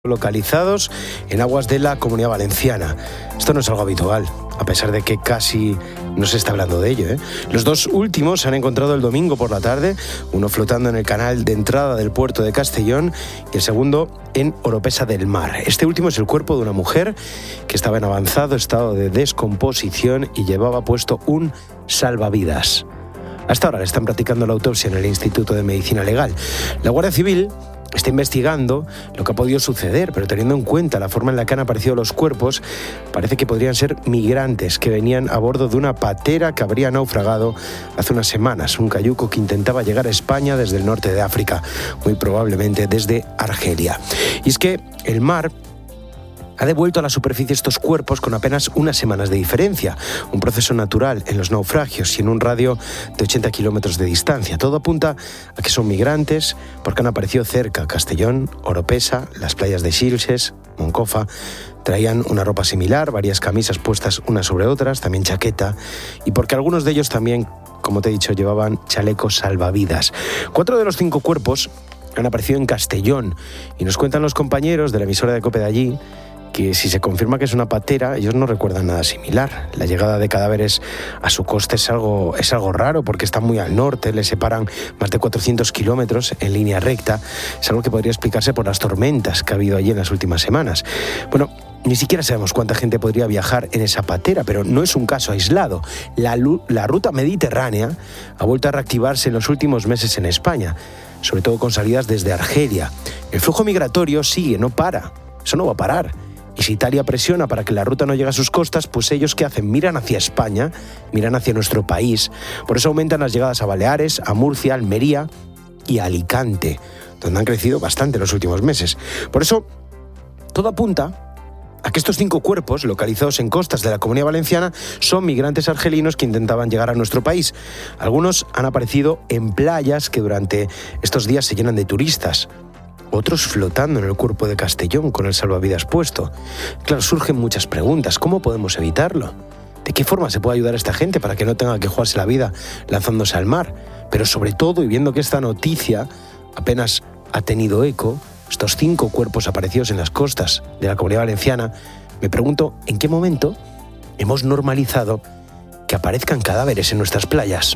localizados en aguas de la Comunidad Valenciana. Esto no es algo habitual, a pesar de que casi no se está hablando de ello, ¿eh? Los dos últimos se han encontrado el domingo por la tarde, uno flotando en el canal de entrada del puerto de Castellón y el segundo en Oropesa del Mar. Este último es el cuerpo de una mujer que estaba en avanzado estado de descomposición y llevaba puesto un salvavidas. Hasta ahora le están practicando la autopsia en el Instituto de Medicina Legal. La Guardia Civil está investigando lo que ha podido suceder, pero teniendo en cuenta la forma en la que han aparecido los cuerpos, parece que podrían ser migrantes que venían a bordo de una patera que habría naufragado hace unas semanas, un cayuco que intentaba llegar a España desde el norte de África, muy probablemente desde Argelia. Y es que el mar ha devuelto a la superficie estos cuerpos con apenas unas semanas de diferencia, un proceso natural en los naufragios y en un radio de 80 kilómetros de distancia. Todo apunta a que son migrantes porque han aparecido cerca Castellón, Oropesa, las playas de Sitges, Moncofa. Traían una ropa similar, varias camisas puestas unas sobre otras, también chaqueta, y porque algunos de ellos también, como te he dicho, llevaban chalecos salvavidas. 4 de los 5 cuerpos han aparecido en Castellón y nos cuentan los compañeros de la emisora de COPE de allí que si se confirma que es una patera, ellos no recuerdan nada similar. La llegada de cadáveres a su costa es algo raro porque está muy al norte, le separan más de 400 kilómetros en línea recta. Es algo que podría explicarse por las tormentas que ha habido allí en las últimas semanas. Bueno, ni siquiera sabemos cuánta gente podría viajar en esa patera, pero no es un caso aislado. La ruta mediterránea ha vuelto a reactivarse en los últimos meses en España, sobre todo con salidas desde Argelia. El flujo migratorio sigue, no para. Eso no va a parar. Y si Italia presiona para que la ruta no llegue a sus costas, pues ellos ¿qué hacen? Miran hacia España, miran hacia nuestro país. Por eso aumentan las llegadas a Baleares, a Murcia, Almería y a Alicante, donde han crecido bastante en los últimos meses. Por eso, todo apunta a que estos 5 cuerpos, localizados en costas de la Comunidad Valenciana, son migrantes argelinos que intentaban llegar a nuestro país. Algunos han aparecido en playas que durante estos días se llenan de turistas. Otros flotando en el cuerpo de Castellón con el salvavidas puesto. Claro, surgen muchas preguntas. ¿Cómo podemos evitarlo? ¿De qué forma se puede ayudar a esta gente para que no tenga que jugarse la vida lanzándose al mar? Pero sobre todo, y viendo que esta noticia apenas ha tenido eco, estos 5 cuerpos aparecidos en las costas de la Comunidad Valenciana, me pregunto en qué momento hemos normalizado que aparezcan cadáveres en nuestras playas.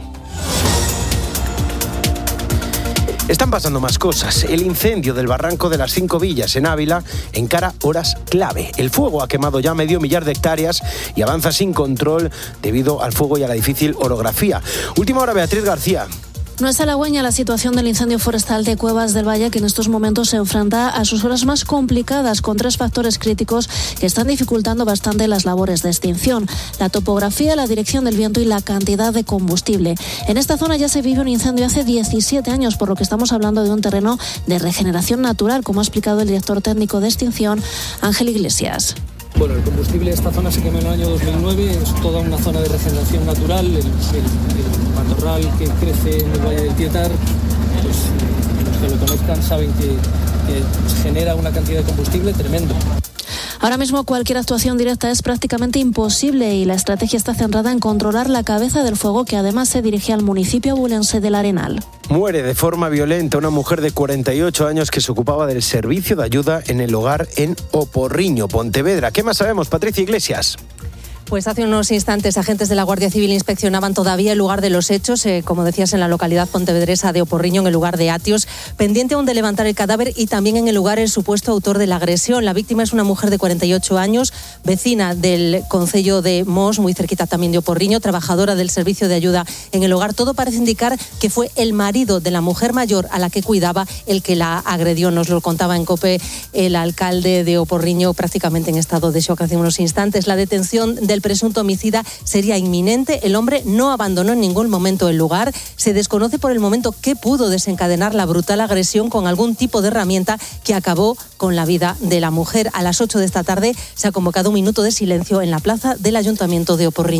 Están pasando más cosas. El incendio del barranco de las 5 Villas en Ávila encara horas clave. El fuego ha quemado ya medio millar de hectáreas y avanza sin control debido al fuego y a la difícil orografía. Última hora, Beatriz García. No es halagüeña la situación del incendio forestal de Cuevas del Valle, que en estos momentos se enfrenta a sus horas más complicadas con 3 factores críticos que están dificultando bastante las labores de extinción: la topografía, la dirección del viento y la cantidad de combustible. En esta zona ya se vive un incendio hace 17 años, por lo que estamos hablando de un terreno de regeneración natural, como ha explicado el director técnico de extinción, Ángel Iglesias. Bueno, el combustible de esta zona se quemó en el año 2009, es toda una zona de regeneración natural, el matorral que crece en el Valle del Tietar, pues los que lo conozcan saben que genera una cantidad de combustible tremendo. Ahora mismo cualquier actuación directa es prácticamente imposible y la estrategia está centrada en controlar la cabeza del fuego, que además se dirige al municipio abulense del Arenal. Muere de forma violenta una mujer de 48 años que se ocupaba del servicio de ayuda en el hogar en Oporriño, Pontevedra. ¿Qué más sabemos, Patricia Iglesias? Pues hace unos instantes agentes de la Guardia Civil inspeccionaban todavía el lugar de los hechos, como decías, en la localidad pontevedresa de Oporriño, en el lugar de Atios, pendiente aún de levantar el cadáver, y también en el lugar el supuesto autor de la agresión. La víctima es una mujer de 48 años, vecina del concello de Mos, muy cerquita también de Oporriño, trabajadora del servicio de ayuda en el hogar. Todo parece indicar que fue el marido de la mujer mayor a la que cuidaba el que la agredió. Nos lo contaba en COPE el alcalde de Oporriño, prácticamente en estado de shock hace unos instantes. La detención del presunto homicida sería inminente. El hombre no abandonó en ningún momento el lugar. Se desconoce por el momento qué pudo desencadenar la brutal agresión con algún tipo de herramienta que acabó con la vida de la mujer. A las 8 de esta tarde se ha convocado un minuto de silencio en la plaza del Ayuntamiento de Oporriño.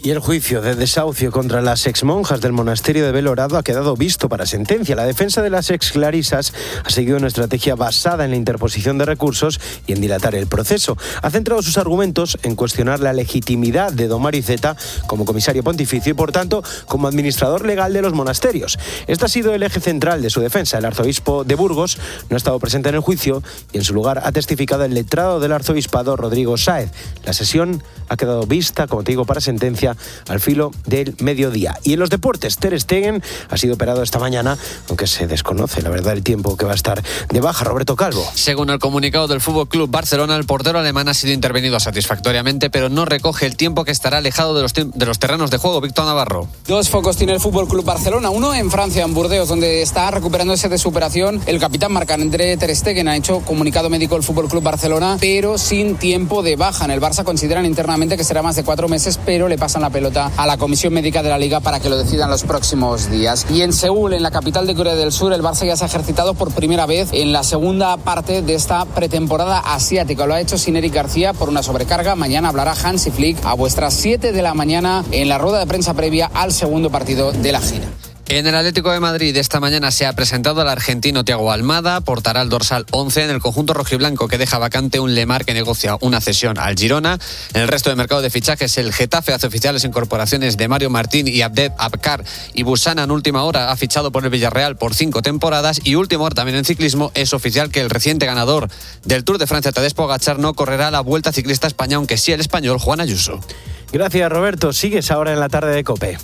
Y el juicio de desahucio contra las exmonjas del monasterio de Belorado ha quedado visto para sentencia. La defensa de las exclarisas ha seguido una estrategia basada en la interposición de recursos y en dilatar el proceso. Ha centrado sus argumentos en cuestionar la legitimidad de don Mario Iceta como comisario pontificio y, por tanto, como administrador legal de los monasterios. Este ha sido el eje central de su defensa. El arzobispo de Burgos no ha estado presente en el juicio y en su lugar ha testificado el letrado del arzobispado, Rodrigo Sáez. La sesión ha quedado vista, como te digo, para sentencia al filo del mediodía. Y en los deportes, Ter Stegen ha sido operado esta mañana, aunque se desconoce la verdad el tiempo que va a estar de baja. Roberto Calvo. Según el comunicado del FC Barcelona, el portero alemán ha sido intervenido satisfactoriamente, pero no recoge el tiempo que estará alejado de los terrenos de juego. Víctor Navarro. Dos focos tiene el FC Barcelona, uno en Francia, en Burdeos, donde está recuperándose de su operación el capitán Marc-André Ter Stegen. Ha hecho comunicado médico el FC Barcelona, pero sin tiempo de baja. En el Barça consideran internamente que será más de 4 meses, pero le pasan la pelota a la Comisión Médica de la Liga para que lo decidan los próximos días. Y en Seúl, en la capital de Corea del Sur, el Barça ya se ha ejercitado por primera vez en la segunda parte de esta pretemporada asiática. Lo ha hecho sin Eric García por una sobrecarga. Mañana hablará Hansi Flick a vuestras 7 de la mañana en la rueda de prensa previa al segundo partido de la gira. En el Atlético de Madrid esta mañana se ha presentado al argentino Thiago Almada, portará el dorsal 11 en el conjunto rojiblanco, que deja vacante un Lemar que negocia una cesión al Girona. En el resto del mercado de fichajes, el Getafe hace oficiales incorporaciones de Mario Martín y Abdel Abkar, y Busana en última hora ha fichado por el Villarreal por 5 temporadas, y última hora también en ciclismo es oficial que el reciente ganador del Tour de Francia, Tadej Pogačar, no correrá la Vuelta Ciclista a España, aunque sí el español Juan Ayuso. Gracias, Roberto. Sigues ahora en la tarde de COPE.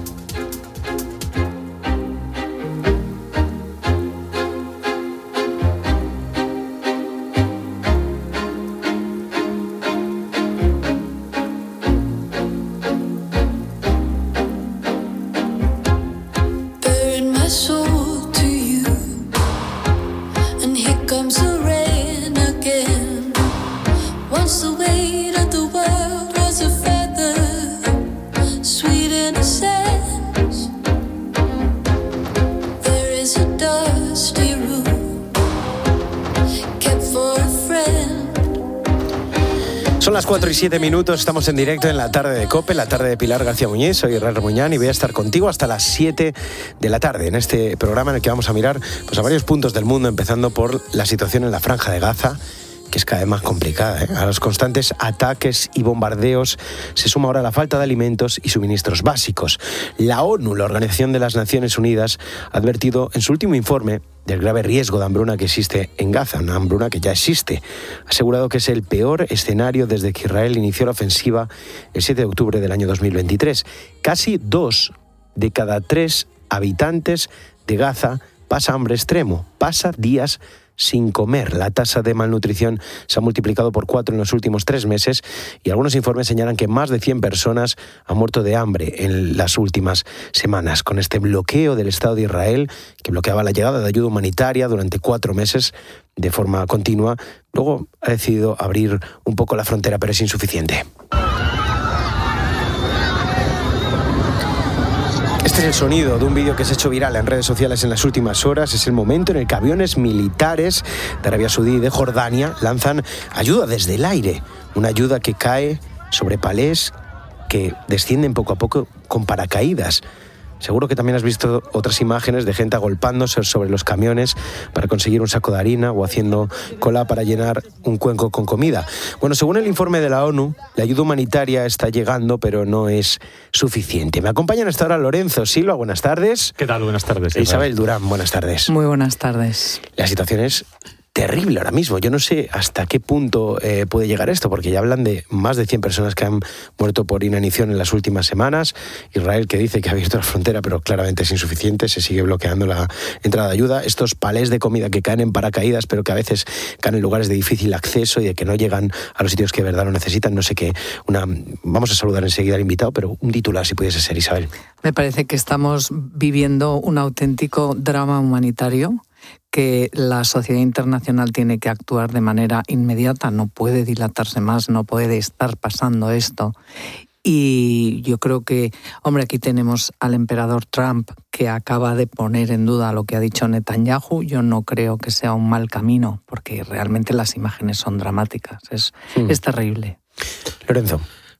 Son las 4:07, estamos en directo en la tarde de COPE, la tarde de Pilar García Muñiz. Soy Israel Muñán y voy a estar contigo hasta las 7 de la tarde en este programa en el que vamos a mirar a varios puntos del mundo, empezando por la situación en la Franja de Gaza, que es cada vez más complicada, ¿eh? A los constantes ataques y bombardeos se suma ahora la falta de alimentos y suministros básicos. La ONU, la Organización de las Naciones Unidas, ha advertido en su último informe del grave riesgo de hambruna que existe en Gaza, una hambruna que ya existe. Ha asegurado que es el peor escenario desde que Israel inició la ofensiva el 7 de octubre del año 2023. Casi 2 de cada 3 habitantes de Gaza pasa hambre extremo, pasa días sin comer. La tasa de malnutrición se ha multiplicado por 4 en los últimos 3 meses y algunos informes señalan que más de 100 personas han muerto de hambre en las últimas semanas. Con este bloqueo del Estado de Israel, que bloqueaba la llegada de ayuda humanitaria durante 4 meses de forma continua, luego ha decidido abrir un poco la frontera, pero es insuficiente. Este es el sonido de un vídeo que se ha hecho viral en redes sociales en las últimas horas. Es el momento en el que aviones militares de Arabia Saudí y de Jordania lanzan ayuda desde el aire. Una ayuda que cae sobre palés que descienden poco a poco con paracaídas. Seguro que también has visto otras imágenes de gente agolpándose sobre los camiones para conseguir un saco de harina o haciendo cola para llenar un cuenco con comida. Bueno, según el informe de la ONU, la ayuda humanitaria está llegando, pero no es suficiente. Me acompañan hasta ahora Lorenzo Silva, buenas tardes. ¿Qué tal? Buenas tardes. Isabel Durán, buenas tardes. Muy buenas tardes. La situación es terrible ahora mismo. Yo no sé hasta qué punto puede llegar esto, porque ya hablan de más de 100 personas que han muerto por inanición en las últimas semanas. Israel, que dice que ha abierto la frontera, pero claramente es insuficiente, se sigue bloqueando la entrada de ayuda. Estos palés de comida que caen en paracaídas, pero que a veces caen en lugares de difícil acceso y de que no llegan a los sitios que de verdad lo necesitan. No sé qué. Vamos a saludar enseguida al invitado, pero un titular, si pudiese ser, Isabel. Me parece que estamos viviendo un auténtico drama humanitario, que la sociedad internacional tiene que actuar de manera inmediata, no puede dilatarse más, no puede estar pasando esto. Y yo creo que, aquí tenemos al emperador Trump, que acaba de poner en duda lo que ha dicho Netanyahu. Yo no creo que sea un mal camino, porque realmente las imágenes son dramáticas, es terrible. Lorenzo.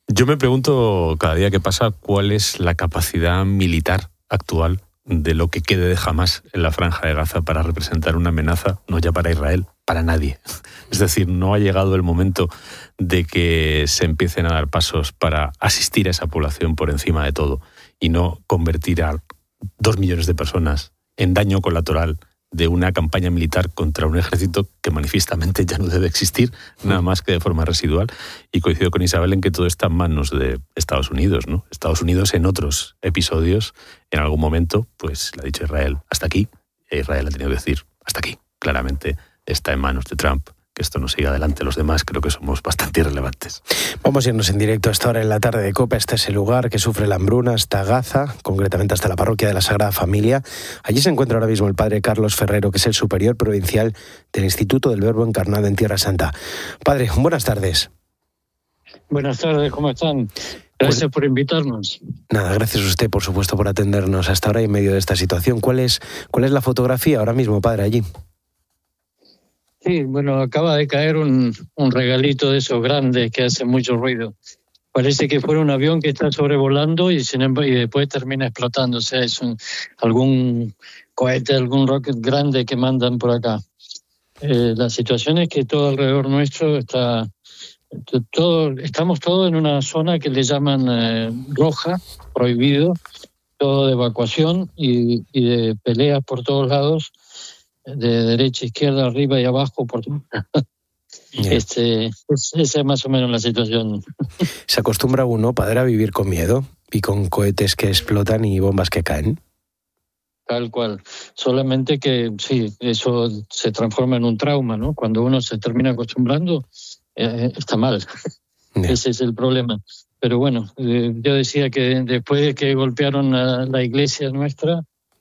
Yo me pregunto cada día que pasa cuál es la capacidad militar actual de lo que quede de Hamás en la Franja de Gaza para representar una amenaza, no ya para Israel, para nadie. Es decir, no ha llegado el momento de que se empiecen a dar pasos para asistir a esa población por encima de todo y no convertir a 2 millones de personas en daño colateral de una campaña militar contra un ejército que manifiestamente ya no debe existir, nada más que de forma residual. Y coincido con Isabel en que todo está en manos de Estados Unidos, ¿no? Estados Unidos en otros episodios, en algún momento, pues le ha dicho Israel, hasta aquí, e Israel ha tenido que decir, hasta aquí. Claramente está en manos de Trump. Que esto no siga adelante. Los demás creo que somos bastante irrelevantes. Vamos a irnos en directo a esta hora en la tarde de COPE. Este es el lugar que sufre la hambruna, hasta Gaza, concretamente hasta la parroquia de la Sagrada Familia. Allí se encuentra ahora mismo el padre Carlos Ferrero, que es el superior provincial del Instituto del Verbo Encarnado en Tierra Santa. Padre, buenas tardes. Buenas tardes, ¿cómo están? Gracias por invitarnos. Nada, gracias a usted, por supuesto, por atendernos hasta ahora y en medio de esta situación. ¿Cuál es la fotografía ahora mismo, padre, allí? Sí, bueno, acaba de caer un regalito de esos grandes que hace mucho ruido. Parece que fuera un avión que está sobrevolando y después termina explotando. O sea, es algún cohete, algún rocket grande que mandan por acá. La situación es que todo alrededor nuestro estamos todos en una zona que le llaman roja, prohibido, todo de evacuación y de peleas por todos lados, de derecha, izquierda, arriba y abajo, por todo. Esa es más o menos la situación. ¿Se acostumbra uno, padre, a vivir con miedo y con cohetes que explotan y bombas que caen? Tal cual. Solamente que sí, eso se transforma en un trauma, ¿no? Cuando uno se termina acostumbrando, está mal. Ese es el problema. Pero bueno, yo decía que después de que golpearon a la iglesia nuestra,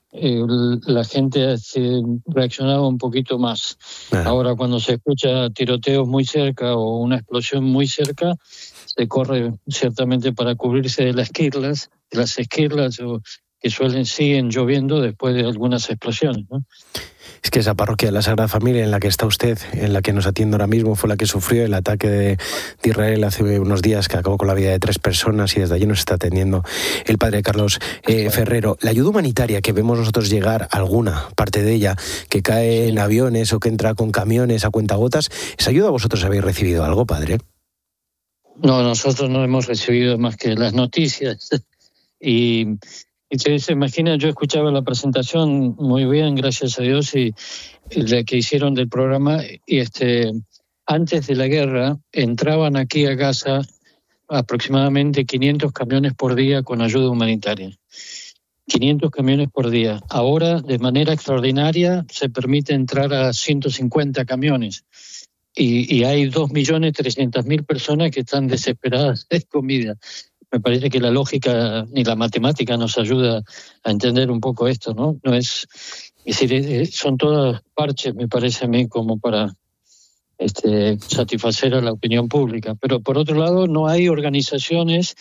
la gente reaccionaba un poquito más. Ahora, cuando se escucha tiroteos muy cerca o una explosión muy cerca, se corre ciertamente para cubrirse de las esquirlas que siguen lloviendo después de algunas explosiones, ¿no? Es que esa parroquia de la Sagrada Familia en la que está usted, en la que nos atiende ahora mismo, fue la que sufrió el ataque de Israel hace unos días, que acabó con la vida de 3 personas, y desde allí nos está atendiendo el padre Carlos Ferrero. La ayuda humanitaria que vemos nosotros llegar, alguna parte de ella, que cae en aviones o que entra con camiones a cuentagotas, ¿esa ayuda vosotros habéis recibido algo, padre? No, nosotros no hemos recibido más que las noticias. Y se imagina, yo escuchaba la presentación muy bien, gracias a Dios, y la que hicieron del programa, y antes de la guerra entraban aquí a Gaza aproximadamente 500 camiones por día con ayuda humanitaria. 500 camiones por día. Ahora, de manera extraordinaria, se permite entrar a 150 camiones. Y hay 2.300.000 personas que están desesperadas de comida. Me parece que la lógica ni la matemática nos ayuda a entender un poco esto, ¿no? No es decir, son todas parches, me parece a mí, como para satisfacer a la opinión pública. Pero por otro lado, no hay organizaciones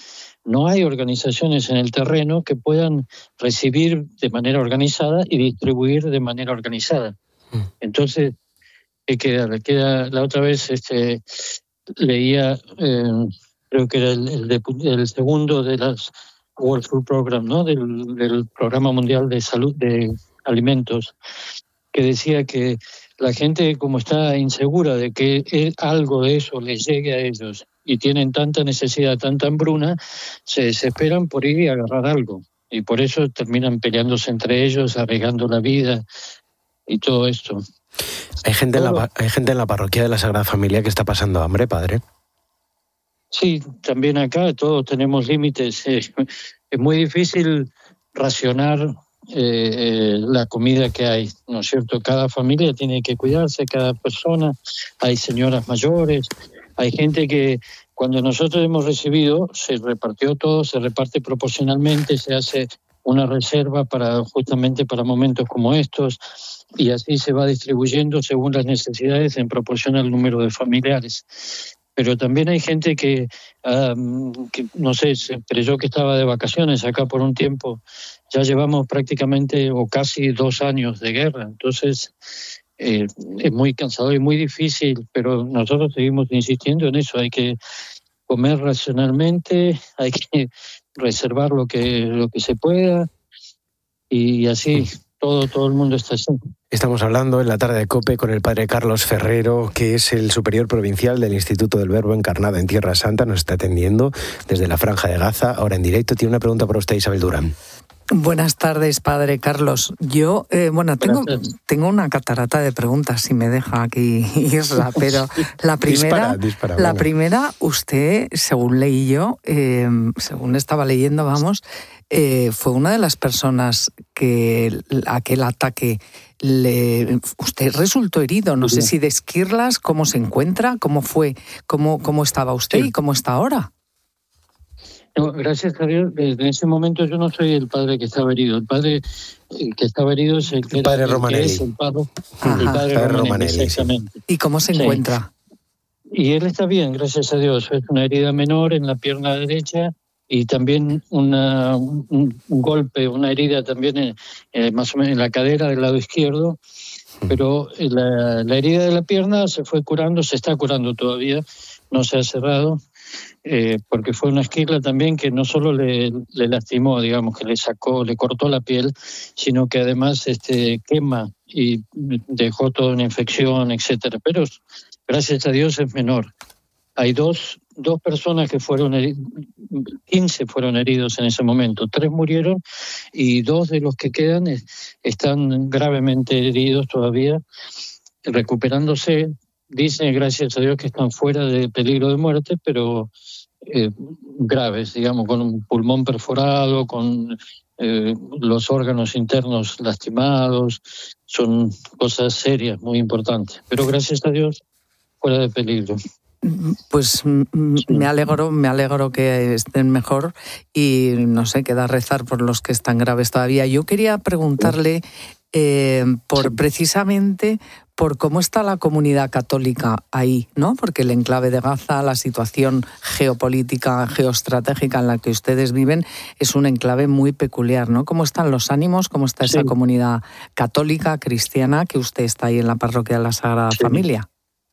en el terreno que puedan recibir de manera organizada y distribuir de manera organizada. Entonces, ¿qué queda? La otra vez leía, creo que era el segundo de las World Food Program, ¿no? del Programa Mundial de Salud de Alimentos, que decía que la gente, como está insegura de que algo de eso les llegue a ellos y tienen tanta necesidad, tanta hambruna, se desesperan por ir y agarrar algo. Y por eso terminan peleándose entre ellos, arriesgando la vida y todo esto. ¿Hay gente en la parroquia de la Sagrada Familia que está pasando hambre, padre? Sí, también acá todos tenemos límites. Es muy difícil racionar la comida que hay, ¿no es cierto? Cada familia tiene que cuidarse, cada persona. Hay señoras mayores, hay gente que cuando nosotros hemos recibido se repartió todo, se reparte proporcionalmente, se hace una reserva justamente para momentos como estos, y así se va distribuyendo según las necesidades en proporción al número de familiares. Pero también hay gente que no sé, se creyó que estaba de vacaciones acá por un tiempo. Ya llevamos prácticamente o casi 2 años de guerra, entonces es muy cansador y muy difícil, pero nosotros seguimos insistiendo en eso. Hay que comer racionalmente, hay que reservar lo que se pueda, y así todo el mundo está así. Estamos hablando en la tarde de COPE con el padre Carlos Ferrero, que es el superior provincial del Instituto del Verbo Encarnado en Tierra Santa. Nos está atendiendo desde la Franja de Gaza, ahora en directo. Tiene una pregunta para usted, Isabel Durán. Buenas tardes, padre Carlos. Yo, tengo una catarata de preguntas, si me deja aquí Isla, pero la primera, dispara, primera, usted, según leí yo, según estaba leyendo, fue una de las personas que aquel ataque usted resultó herido. No sé si de Esquirlas, cómo se encuentra, cómo fue, cómo estaba usted y cómo está ahora. No, gracias a Dios, en ese momento yo no soy el padre que estaba herido. El padre que estaba herido es el padre Romanelli. El padre Romanelli, exactamente. Sí. ¿Y cómo se encuentra? Y él está bien, gracias a Dios. Es una herida menor en la pierna derecha y también un golpe, una herida también más o menos en la cadera del lado izquierdo. Pero la herida de la pierna se fue curando, se está curando todavía, no se ha cerrado. Porque fue una esquirla también que no solo le lastimó, digamos, que le cortó la piel, sino que además quema y dejó toda una infección, etcétera. Pero gracias a Dios es menor. Hay dos personas que 15 fueron heridos en ese momento, 3 murieron y 2 de los que quedan están gravemente heridos todavía, recuperándose. Dicen, gracias a Dios, que están fuera de peligro de muerte, pero graves, digamos, con un pulmón perforado, con los órganos internos lastimados. Son cosas serias, muy importantes. Pero gracias a Dios, fuera de peligro. Pues me alegro que estén mejor y no sé, queda rezar por los que están graves todavía. Yo quería preguntarle precisamente por cómo está la comunidad católica ahí, ¿no? Porque el enclave de Gaza, la situación geopolítica, geoestratégica en la que ustedes viven, es un enclave muy peculiar, ¿no? ¿Cómo están los ánimos? ¿Cómo está esa comunidad católica, cristiana, que usted está ahí en la parroquia de la Sagrada Familia?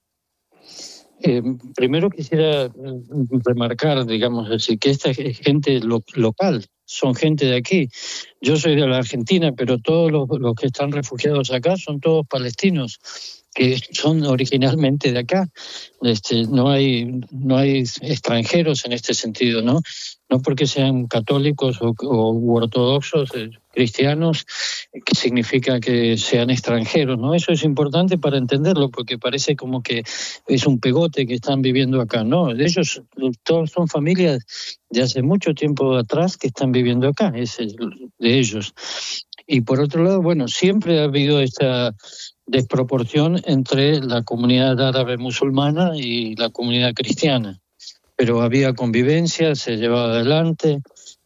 Primero quisiera remarcar, digamos, decir, que esta gente local, son gente de aquí. Yo soy de la Argentina, pero todos los que están refugiados acá son todos palestinos, que son originalmente de acá. No hay extranjeros en este sentido, ¿no? No porque sean católicos u ortodoxos, cristianos, que significa que sean extranjeros, ¿no? Eso es importante para entenderlo, porque parece como que es un pegote que están viviendo acá, ¿no? Ellos todos son familias de hace mucho tiempo atrás que están viviendo acá, es de ellos. Y por otro lado, bueno, siempre ha habido esta desproporción entre la comunidad árabe musulmana y la comunidad cristiana. Pero había convivencia, se llevaba adelante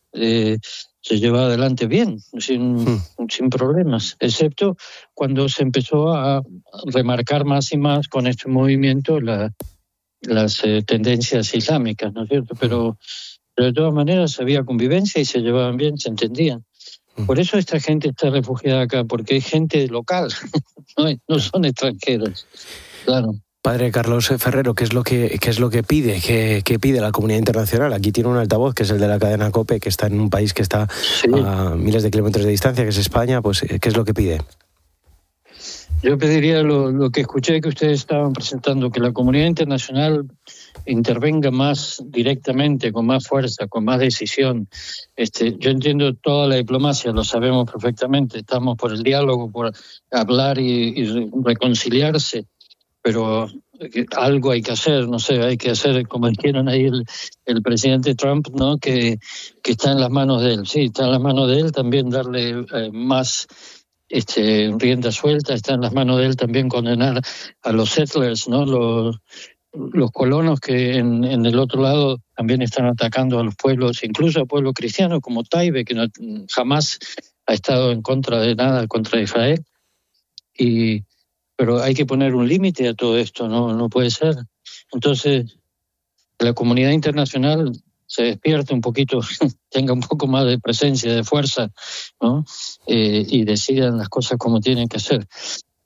bien, sin problemas, excepto cuando se empezó a remarcar más y más con este movimiento las tendencias islámicas, ¿no es cierto? Pero de todas maneras había convivencia y se llevaban bien, se entendían. Por eso esta gente está refugiada acá, porque es gente local, no son extranjeros, claro. Padre Carlos Ferrero, ¿qué es lo que pide? ¿Qué pide la comunidad internacional? Aquí tiene un altavoz, que es el de la cadena COPE, que está en un país que está a miles de kilómetros de distancia, que es España. Pues, ¿qué es lo que pide? Yo pediría lo que escuché que ustedes estaban presentando, que la comunidad internacional intervenga más directamente, con más fuerza, con más decisión. Yo entiendo toda la diplomacia, lo sabemos perfectamente, estamos por el diálogo, por hablar y reconciliarse, pero algo hay que hacer, no sé, hay que hacer, como dijeron ahí el presidente Trump, ¿no? Que está en las manos de él. Sí, está en las manos de él, también darle más rienda suelta, está en las manos de él también condenar a los settlers, ¿no? Los colonos que en el otro lado también están atacando a los pueblos, incluso a pueblos cristianos como Taibe, que jamás ha estado en contra de nada contra Israel. Pero hay que poner un límite a todo esto, no puede ser. Entonces, la comunidad internacional se despierte un poquito, tenga un poco más de presencia, de fuerza, ¿no? Y decidan las cosas como tienen que ser.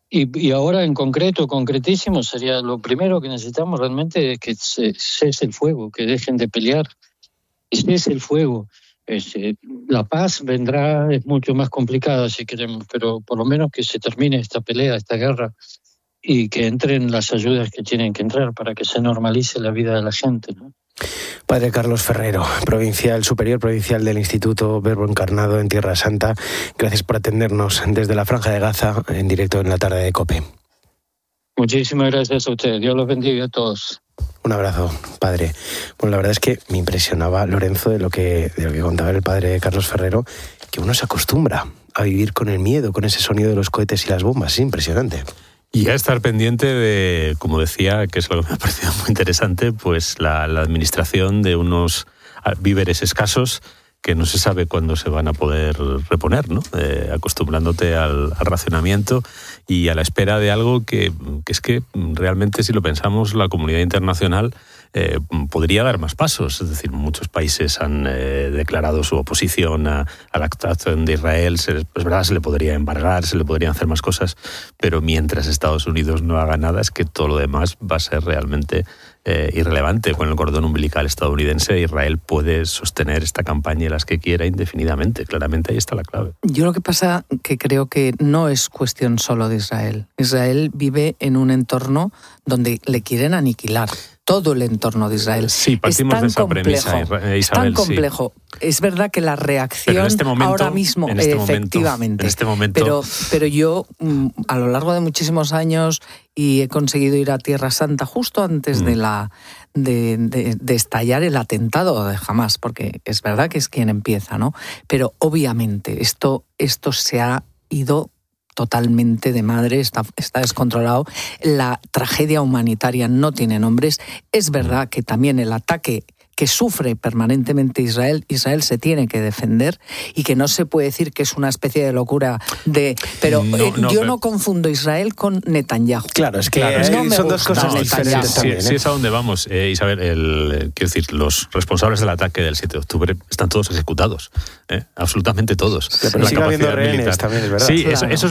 Y ahora en concretísimo, sería lo primero que necesitamos realmente es que cese el fuego, que dejen de pelear, y cese el fuego. La paz vendrá, es mucho más complicada si queremos, pero por lo menos que se termine esta pelea, esta guerra, y que entren las ayudas que tienen que entrar para que se normalice la vida de la gente, ¿no? Padre Carlos Ferrero, superior provincial del Instituto Verbo Encarnado en Tierra Santa, gracias por atendernos desde la Franja de Gaza en directo en la tarde de COPE. Muchísimas gracias a ustedes. Dios los bendiga a todos. Un abrazo, padre. Bueno, la verdad es que me impresionaba, Lorenzo, de lo que contaba el padre Carlos Ferrero, que uno se acostumbra a vivir con el miedo, con ese sonido de los cohetes y las bombas. Es impresionante. Y a estar pendiente de, como decía, que es lo que me ha parecido muy interesante, pues la administración de unos víveres escasos que no se sabe cuándo se van a poder reponer, ¿no? Acostumbrándote al racionamiento y a la espera de algo que es que realmente, si lo pensamos, la comunidad internacional podría dar más pasos. Es decir, muchos países han declarado su oposición a la actuación de Israel. Es verdad, se le podría embargar, se le podrían hacer más cosas, pero mientras Estados Unidos no haga nada, es que todo lo demás va a ser realmente irrelevante. Con el cordón umbilical estadounidense, Israel puede sostener esta campaña y las que quiera indefinidamente. Claramente ahí está la clave. Yo lo que pasa que creo que no es cuestión solo de Israel. Israel vive en un entorno donde le quieren aniquilar. Todo el entorno de Israel. Sí, partimos de esa premisa, Isabel. Es tan complejo. Sí. Es verdad que la reacción ahora mismo, efectivamente. En este momento. Pero yo, a lo largo de muchísimos años, y he conseguido ir a Tierra Santa justo antes de estallar el atentado de Hamás, porque es verdad que es quien empieza, ¿no? Pero obviamente esto se ha ido totalmente de madre, está descontrolado. La tragedia humanitaria no tiene nombres. Es verdad que también el ataque que sufre permanentemente Israel se tiene que defender y que no se puede decir que es una especie de locura pero yo no confundo Israel con Netanyahu. Claro, es que son dos cosas diferentes también. Sí, es a donde vamos, Isabel. Quiero decir, los responsables del ataque del 7 de octubre están todos ejecutados, absolutamente todos. Pero sigue habiendo rehenes también, es verdad. Sí, claro. Eso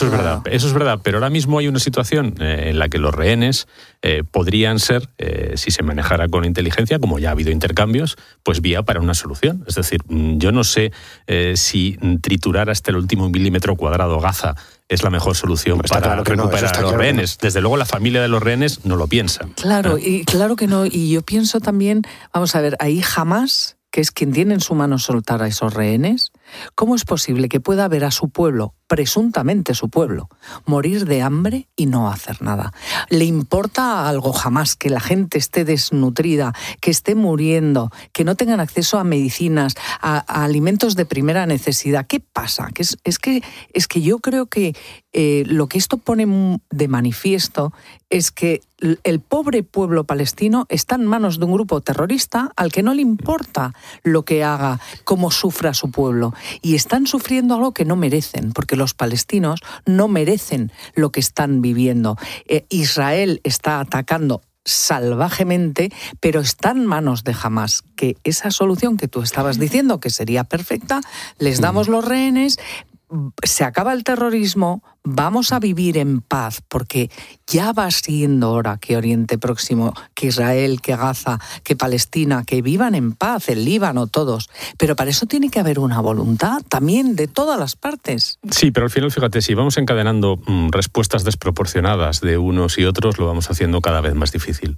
es verdad, pero ahora mismo hay una situación en la que los rehenes podrían ser, si se manejara con inteligencia, como ya ha habido intercambios, pues vía para una solución. Es decir, yo no sé si triturar hasta el último milímetro cuadrado Gaza es la mejor solución para recuperar a los rehenes. Desde luego la familia de los rehenes no lo piensa. Claro, y claro que no. Y yo pienso también, vamos a ver, ahí Hamás, que es quien tiene en su mano soltar a esos rehenes, ¿cómo es posible que pueda ver a su pueblo, presuntamente su pueblo, morir de hambre y no hacer nada? ¿Le importa algo jamás que la gente esté desnutrida, que esté muriendo, que no tengan acceso a medicinas, a alimentos de primera necesidad? ¿Qué pasa? Es que yo creo que lo que esto pone de manifiesto es que el pobre pueblo palestino está en manos de un grupo terrorista al que no le importa lo que haga, cómo sufra su pueblo. Y están sufriendo algo que no merecen, porque los palestinos no merecen lo que están viviendo. Israel está atacando salvajemente, pero está en manos de Hamás, que esa solución que tú estabas diciendo, que sería perfecta, les damos los rehenes, se acaba el terrorismo, vamos a vivir en paz, porque ya va siendo hora que Oriente Próximo, que Israel, que Gaza, que Palestina, que vivan en paz, el Líbano, todos. Pero para eso tiene que haber una voluntad también de todas las partes. Sí, pero al final, fíjate, si vamos encadenando respuestas desproporcionadas de unos y otros, lo vamos haciendo cada vez más difícil.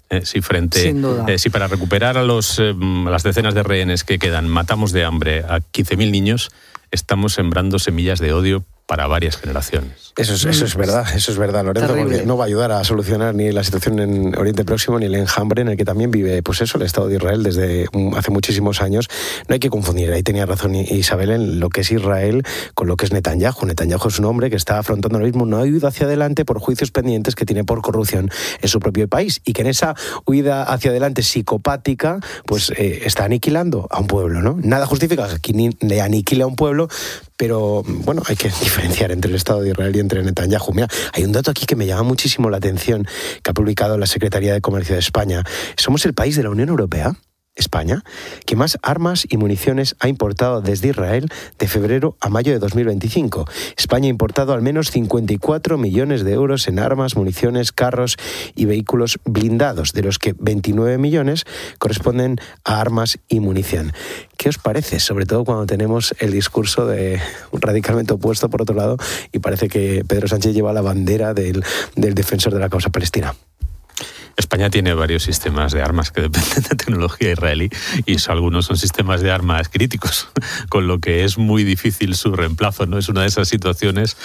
Si para recuperar a las decenas de rehenes que quedan matamos de hambre a 15.000 niños, estamos sembrando semillas de odio para varias generaciones. Eso es verdad, Lorenzo, terrible. Porque no va a ayudar a solucionar ni la situación en Oriente Próximo ni el enjambre en el que también vive, pues eso, el Estado de Israel desde hace muchísimos años. No hay que confundir, ahí tenía razón Isabel, en lo que es Israel con lo que es Netanyahu. Netanyahu es un hombre que está afrontando ahora mismo una huida hacia adelante por juicios pendientes que tiene por corrupción en su propio país, y que en esa huida hacia adelante psicopática pues está aniquilando a un pueblo, ¿no? Nada justifica que le aniquile a un pueblo, pero bueno, hay que diferenciar entre el Estado de Israel y entre Netanyahu. Mira, hay un dato aquí que me llama muchísimo la atención, que ha publicado la Secretaría de Comercio de España. Somos el país de la Unión Europea España, que más armas y municiones ha importado desde Israel de febrero a mayo de 2025. España ha importado al menos 54 millones de euros en armas, municiones, carros y vehículos blindados, de los que 29 millones corresponden a armas y munición. ¿Qué os parece? Sobre todo cuando tenemos el discurso de un radicalmente opuesto, por otro lado, y parece que Pedro Sánchez lleva la bandera del defensor de la causa palestina. España tiene varios sistemas de armas que dependen de tecnología israelí y algunos son sistemas de armas críticos, con lo que es muy difícil su reemplazo, ¿no? Es una de esas situaciones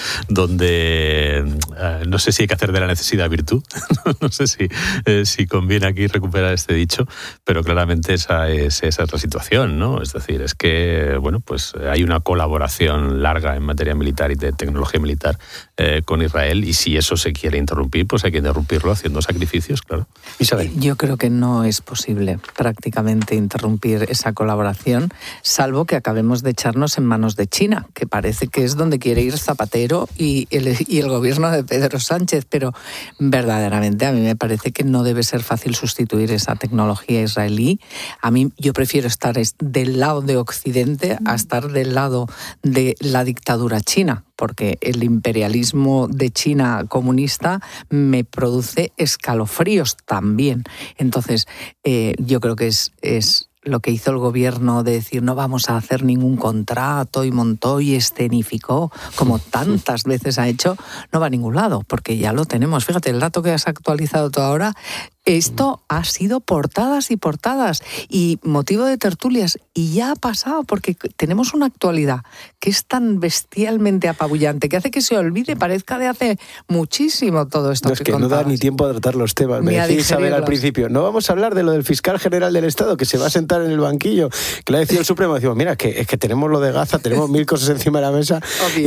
donde no sé si hay que hacer de la necesidad virtud, no sé si conviene aquí recuperar este dicho, pero claramente esa es la situación, ¿no? Es decir, es que bueno, pues hay una colaboración larga en materia militar y de tecnología militar con Israel, y si eso se quiere interrumpir, pues hay que interrumpirlo haciendo sacrificios, claro. Isabel. Yo creo que no es posible prácticamente interrumpir esa colaboración, salvo que acabemos de echarnos en manos de China, que parece que es donde quiere ir Zapatero y el gobierno de Pedro Sánchez, pero verdaderamente a mí me parece que no debe ser fácil sustituir esa tecnología israelí. Yo prefiero estar del lado de Occidente a estar del lado de la dictadura china, porque el imperialismo de China comunista me produce escalofríos también. Entonces, yo creo que es lo que hizo el gobierno de decir no vamos a hacer ningún contrato, y montó y escenificó, como tantas veces ha hecho, no va a ningún lado, porque ya lo tenemos. Fíjate, el dato que has actualizado tú ahora, esto ha sido portadas y portadas y motivo de tertulias, y ya ha pasado, porque tenemos una actualidad que es tan bestialmente apabullante que hace que se olvide, parezca de hace muchísimo todo esto. No, es que no da ni tiempo a tratar los temas. Me decía Isabel al principio, no vamos a hablar de lo del fiscal general del Estado que se va a sentar en el banquillo, que le ha decidido el Supremo. Decimos, mira, es que tenemos lo de Gaza, tenemos 1000 cosas encima de la mesa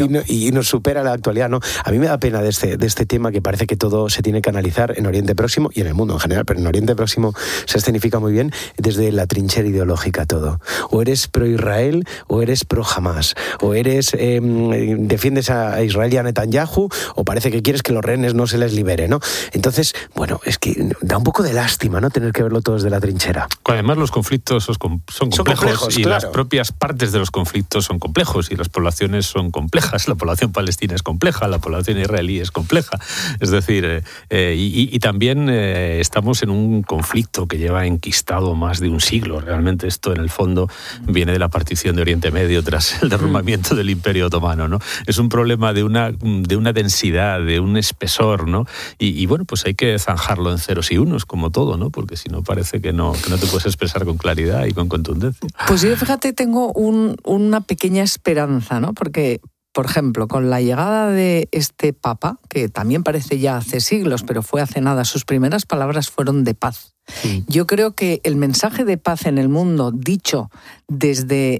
y nos supera la actualidad, ¿no? A mí me da pena de este tema, que parece que todo se tiene que analizar en Oriente Próximo y en el mundo en general, pero en Oriente Próximo se escenifica muy bien desde la trinchera ideológica todo. O eres pro-Israel o eres pro-Hamás, o eres defiendes a Israel y a Netanyahu, o parece que quieres que los rehenes no se les libere, ¿no? Entonces, bueno, es que da un poco de lástima, ¿no?, tener que verlo todo desde la trinchera. Además, los conflictos son complejos, y claro, las propias partes de los conflictos son complejos, y las poblaciones son complejas. La población palestina es compleja, la población israelí es compleja. Es decir, y también estamos en un conflicto que lleva enquistado más de un siglo. Realmente esto, en el fondo, viene de la partición de Oriente Medio tras el derrumbamiento del Imperio Otomano, ¿no? Es un problema de una densidad, de un espesor, ¿no? Y bueno, pues hay que zanjarlo en ceros y unos, como todo, ¿no? Porque si no, parece que no te puedes expresar con claridad y con contundencia. Pues yo, fíjate, tengo una pequeña esperanza, ¿no? Porque, por ejemplo, con la llegada de este Papa, que también parece ya hace siglos, pero fue hace nada, sus primeras palabras fueron de paz. Sí. Yo creo que el mensaje de paz en el mundo, dicho desde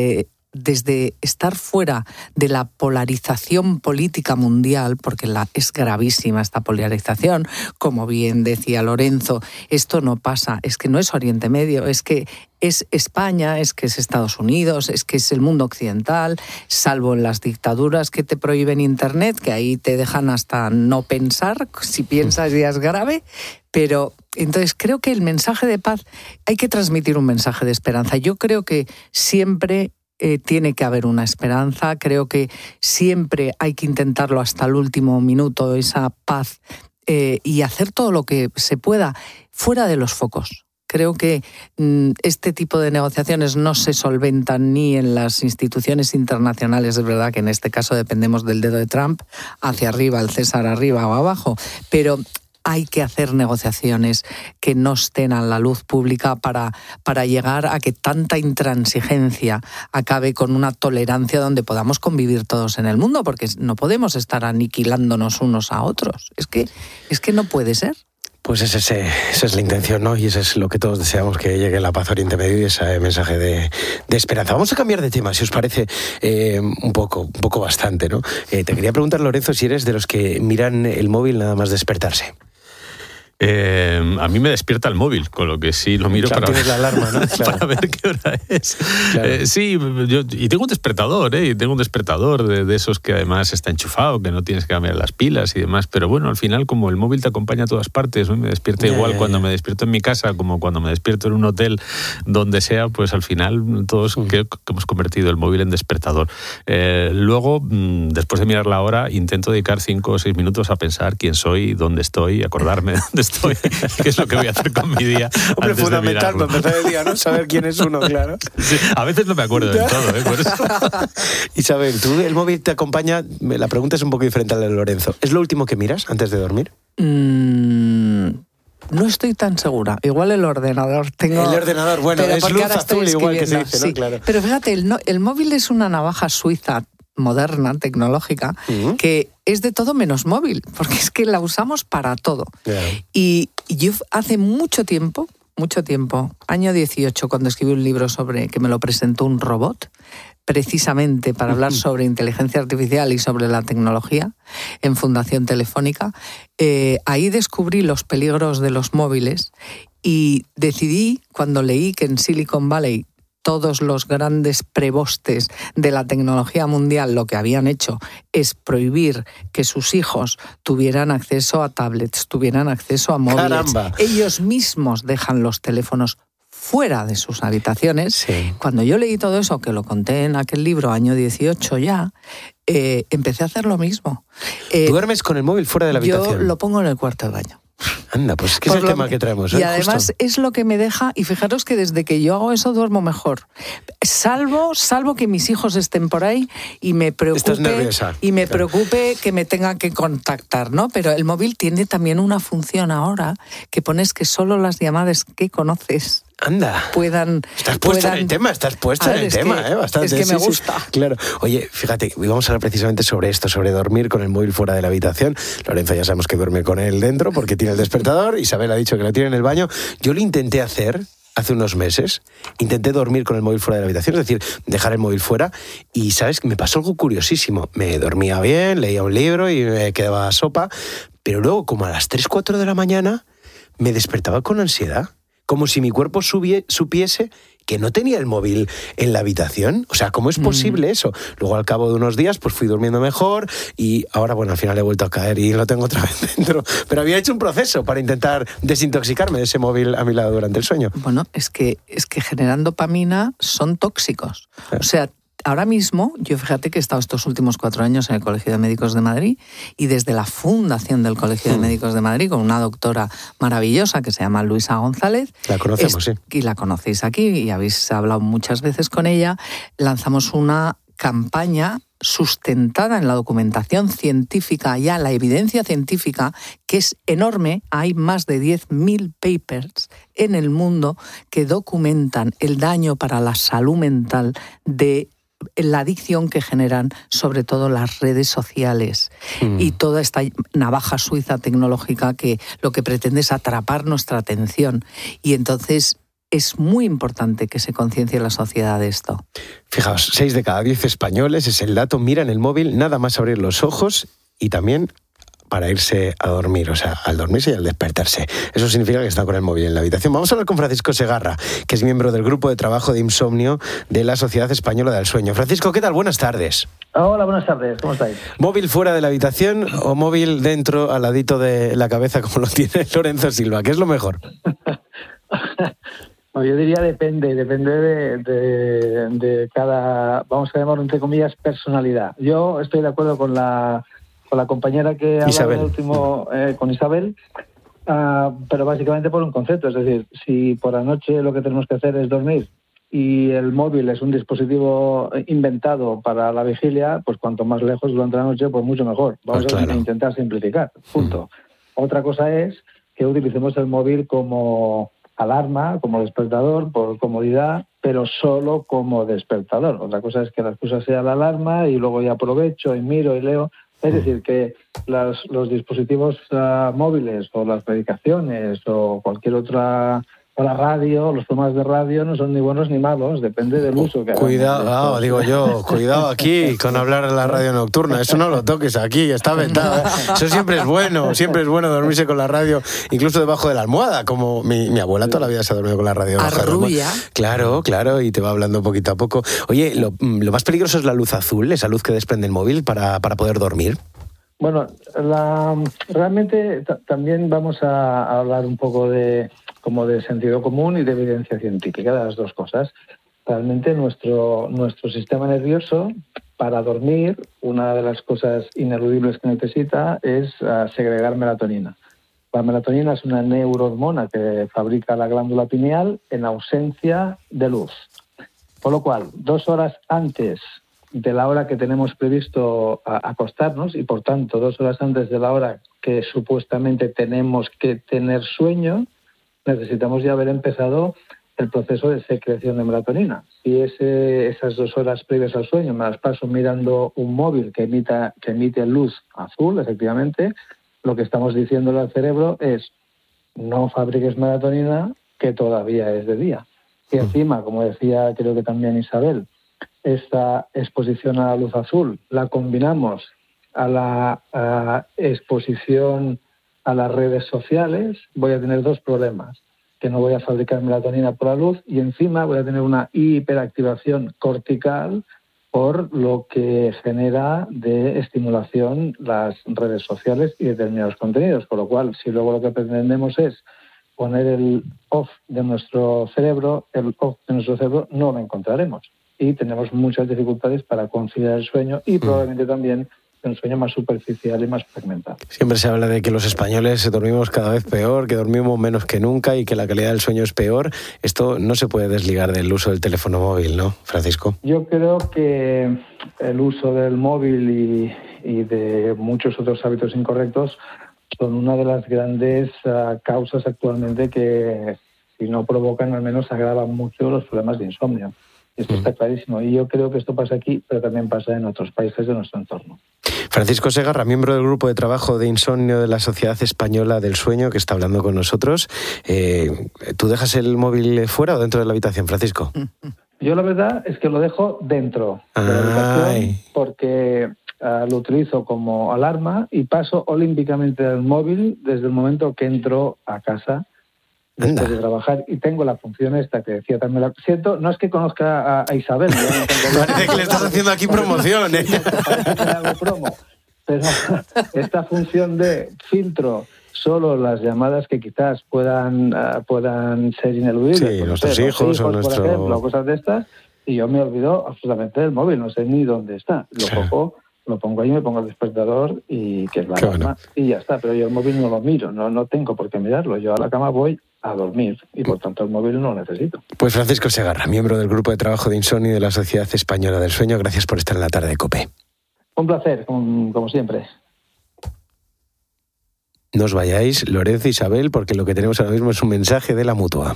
estar fuera de la polarización política mundial, porque es gravísima esta polarización, como bien decía Lorenzo, esto no pasa, es que no es Oriente Medio, es que es España, es que es Estados Unidos, es que es el mundo occidental, salvo en las dictaduras que te prohíben Internet, que ahí te dejan hasta no pensar, si piensas ya es grave, pero entonces creo que el mensaje de paz, hay que transmitir un mensaje de esperanza. Yo creo que siempre tiene que haber una esperanza, creo que siempre hay que intentarlo hasta el último minuto, esa paz, y hacer todo lo que se pueda fuera de los focos. Creo que este tipo de negociaciones no se solventan ni en las instituciones internacionales. Es verdad que en este caso dependemos del dedo de Trump, hacia arriba, el César arriba o abajo, pero hay que hacer negociaciones que no estén a la luz pública para llegar a que tanta intransigencia acabe con una tolerancia donde podamos convivir todos en el mundo, porque no podemos estar aniquilándonos unos a otros. Es que no puede ser. Pues esa es la intención, ¿no? Y eso es lo que todos deseamos, que llegue la paz a Oriente Medio y ese mensaje de esperanza. Vamos a cambiar de tema, si os parece, un poco bastante, ¿no? Te quería preguntar, Lorenzo, si eres de los que miran el móvil nada más despertarse. A mí me despierta el móvil, con lo que sí lo miro tienes la alarma, ¿no? Claro. Para ver qué hora es. Claro. Sí, y tengo un despertador, y tengo un despertador de esos que además está enchufado, que no tienes que cambiar las pilas y demás, pero bueno, al final como el móvil te acompaña a todas partes, ¿no? Me despierta igual cuando me despierto en mi casa como cuando me despierto en un hotel, donde sea, pues al final todos creo que hemos convertido el móvil en despertador. Luego, después de mirar la hora, intento dedicar 5 o 6 minutos a pensar quién soy, dónde estoy, acordarme de dónde estoy, qué es lo que voy a hacer con mi día. Hombre, fundamental para empezar el día, ¿no? Saber quién es uno, claro. Sí, a veces no me acuerdo del todo, por eso. Isabel, ¿tú el móvil te acompaña? La pregunta es un poco diferente a la de Lorenzo. ¿Es lo último que miras antes de dormir? No estoy tan segura. Igual el ordenador. El ordenador, bueno, pero es luz azul igual que se dice, ¿no? Sí. Claro. Pero fíjate, el móvil es una navaja suiza moderna, tecnológica, que es de todo menos móvil, porque es que la usamos para todo. Claro. Y yo hace mucho tiempo, año 18, cuando escribí un libro sobre que me lo presentó un robot, precisamente para hablar sobre inteligencia artificial y sobre la tecnología en Fundación Telefónica, ahí descubrí los peligros de los móviles y decidí, cuando leí que en Silicon Valley todos los grandes prebostes de la tecnología mundial lo que habían hecho es prohibir que sus hijos tuvieran acceso a tablets, tuvieran acceso a móviles. ¡Caramba! Ellos mismos dejan los teléfonos fuera de sus habitaciones. Sí. Cuando yo leí todo eso, que lo conté en aquel libro, año 18 ya, empecé a hacer lo mismo. ¿Duermes con el móvil fuera de la habitación? Yo lo pongo en el cuarto de baño. Anda, pues es que es el tema que traemos. Y además es lo que me deja, y fijaros que desde que yo hago eso duermo mejor. Salvo que mis hijos estén por ahí y me preocupe. Estás nerviosa. Y me preocupe que me tengan que contactar, ¿no? Pero el móvil tiene también una función ahora que pones que solo las llamadas que conoces puedan... Estás puesta en el tema, bastante. Es que me gusta. Sí, claro. Oye, fíjate, vamos a hablar precisamente sobre esto, sobre dormir con el móvil fuera de la habitación. Lorenzo ya sabemos que duerme con él dentro porque tiene el despertador. Isabel ha dicho que lo tiene en el baño. Yo lo intenté hacer hace unos meses. Intenté dormir con el móvil fuera de la habitación, es decir, dejar el móvil fuera. Y, ¿sabes? Me pasó algo curiosísimo. Me dormía bien, leía un libro y me quedaba a sopa. Pero luego, como a las 3, 4 de la mañana, me despertaba con ansiedad. Como si mi cuerpo supiese que no tenía el móvil en la habitación. O sea, ¿cómo es posible eso? Luego, al cabo de unos días, pues fui durmiendo mejor y ahora, bueno, al final he vuelto a caer y lo tengo otra vez dentro. Pero había hecho un proceso para intentar desintoxicarme de ese móvil a mi lado durante el sueño. Bueno, es que generar dopamina son tóxicos. O sea, ahora mismo, yo fíjate que he estado estos últimos 4 años en el Colegio de Médicos de Madrid y desde la fundación del Colegio de Médicos de Madrid, con una doctora maravillosa que se llama Luisa González. La conocemos, sí. Y la conocéis aquí y habéis hablado muchas veces con ella. Lanzamos una campaña sustentada en la documentación científica, ya la evidencia científica, que es enorme. Hay más de 10.000 papers en el mundo que documentan el daño para la salud mental de la adicción que generan sobre todo las redes sociales y toda esta navaja suiza tecnológica que lo que pretende es atrapar nuestra atención. Y entonces es muy importante que se conciencie la sociedad de esto. Fijaos, 6 de cada 10 españoles, es el dato, miran el móvil nada más abrir los ojos y también para irse a dormir, o sea, al dormirse y al despertarse. Eso significa que está con el móvil en la habitación. Vamos a hablar con Francisco Segarra, que es miembro del grupo de trabajo de insomnio de la Sociedad Española del Sueño. Francisco, ¿qué tal? Buenas tardes. Hola, buenas tardes. ¿Cómo estáis? ¿Móvil fuera de la habitación o móvil dentro, al ladito de la cabeza, como lo tiene Lorenzo Silva? ¿Qué es lo mejor? No, yo diría depende de cada, vamos a llamarlo entre comillas, personalidad. Yo estoy de acuerdo con la compañera que ha hablado el último, con Isabel, pero básicamente por un concepto. Es decir, si por la noche lo que tenemos que hacer es dormir y el móvil es un dispositivo inventado para la vigilia, pues cuanto más lejos durante la noche, pues mucho mejor. Vamos a intentar simplificar, punto. Otra cosa es que utilicemos el móvil como alarma, como despertador, por comodidad, pero solo como despertador. Otra cosa es que la excusa sea la alarma y luego ya aprovecho y miro y leo. Es decir, que los dispositivos móviles o las predicaciones o cualquier otra O la radio, los programas de radio no son ni buenos ni malos, depende del uso que hagan. Cuidado aquí con hablar en la radio nocturna, eso no lo toques aquí, está vetado. Eso siempre es bueno dormirse con la radio, incluso debajo de la almohada, como mi abuela toda la vida se ha dormido con la radio debajo de la almohada. Claro, y te va hablando poquito a poco. Oye, lo más peligroso es la luz azul, esa luz que desprende el móvil para poder dormir. Bueno, realmente también vamos a hablar un poco de sentido común y de evidencia científica, de las dos cosas. Realmente nuestro sistema nervioso, para dormir, una de las cosas ineludibles que necesita es segregar melatonina. La melatonina es una neurohormona que fabrica la glándula pineal en ausencia de luz. Por lo cual, 2 horas antes de la hora que tenemos previsto acostarnos y, por tanto, 2 horas antes de la hora que supuestamente tenemos que tener sueño, necesitamos ya haber empezado el proceso de secreción de melatonina. Si esas 2 horas previas al sueño me las paso mirando un móvil que emite luz azul, efectivamente, lo que estamos diciéndole al cerebro es: no fabriques melatonina, que todavía es de día. Y encima, como decía creo que también Isabel, esta exposición a la luz azul la combinamos a la exposición a las redes sociales, voy a tener 2 problemas: que no voy a fabricar melatonina por la luz y encima voy a tener una hiperactivación cortical por lo que genera de estimulación las redes sociales y determinados contenidos. Por lo cual, si luego lo que pretendemos es poner el off de nuestro cerebro, no lo encontraremos. Y tenemos muchas dificultades para conciliar el sueño y probablemente también un sueño más superficial y más fragmentado. Siempre se habla de que los españoles dormimos cada vez peor, que dormimos menos que nunca y que la calidad del sueño es peor. Esto no se puede desligar del uso del teléfono móvil, ¿no, Francisco? Yo creo que el uso del móvil y de muchos otros hábitos incorrectos son una de las grandes causas actualmente que, si no provocan, al menos agravan mucho los problemas de insomnio. Esto está clarísimo. Y yo creo que esto pasa aquí, pero también pasa en otros países de nuestro entorno. Francisco Segarra, miembro del grupo de trabajo de insomnio de la Sociedad Española del Sueño, que está hablando con nosotros. ¿Tú dejas el móvil fuera o dentro de la habitación, Francisco? Yo la verdad es que lo dejo dentro de la habitación porque lo utilizo como alarma y paso olímpicamente al móvil desde el momento que entro a casa después de trabajar, y tengo la función esta que decía también. La siento, no es que conozca a Isabel. Parece que le estás haciendo aquí promoción, ¿eh? Parece que le hago promo. Pero esta función de filtro solo las llamadas que quizás puedan ser ineludibles. Sí, nuestros hijos o por ejemplo, cosas de estas, y yo me olvido absolutamente del móvil, no sé ni dónde está. Lo pongo ahí, me pongo el despertador y que es la alarma, y ya está. Pero yo el móvil no lo miro, no tengo por qué mirarlo. Yo a la cama voy a dormir y por tanto el móvil no lo necesito. Pues Francisco Segarra, miembro del grupo de trabajo de insomnio de la Sociedad Española del Sueño, gracias por estar en la tarde de COPE. Un placer, como siempre. No os vayáis, Lorenzo e Isabel, porque lo que tenemos ahora mismo es un mensaje de la Mutua.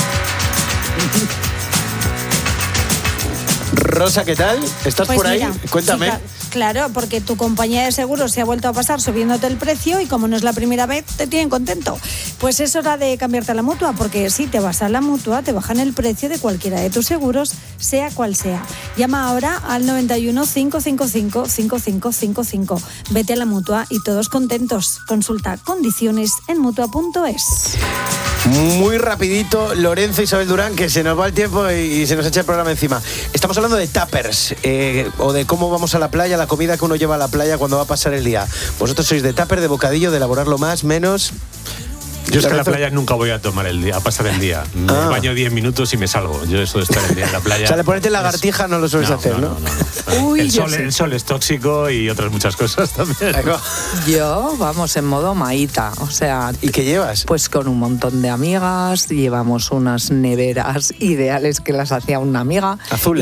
Rosa, ¿qué tal? ¿Estás pues por ahí? Mira, cuéntame. Sí, claro, porque tu compañía de seguros se ha vuelto a pasar subiéndote el precio y como no es la primera vez, te tienen contento. Pues es hora de cambiarte a la Mutua, porque si te vas a la Mutua, te bajan el precio de cualquiera de tus seguros, sea cual sea. Llama ahora al 91 555 5555. Vete a la Mutua y todos contentos. Consulta condiciones en Mutua.es. Muy rapidito, Lorenzo e Isabel Durán, que se nos va el tiempo y se nos echa el programa encima. Estamos hablando de tuppers, o de cómo vamos a la playa, la comida que uno lleva a la playa cuando va a pasar el día. ¿Vosotros sois de tupper, de bocadillo, de elaborarlo más, menos? Yo es que en la playa nunca voy a tomar el día, a pasar el día. Me baño 10 minutos y me salgo. Yo eso de estar el día en la playa... O sea, le ponerte lagartija no lo sueles hacer, ¿no? Uy, el sol es tóxico y otras muchas cosas también. Yo, vamos, en modo maíta, o sea... ¿Y qué llevas? Pues con un montón de amigas, llevamos unas neveras ideales que las hacía una amiga. Azules, ¿no?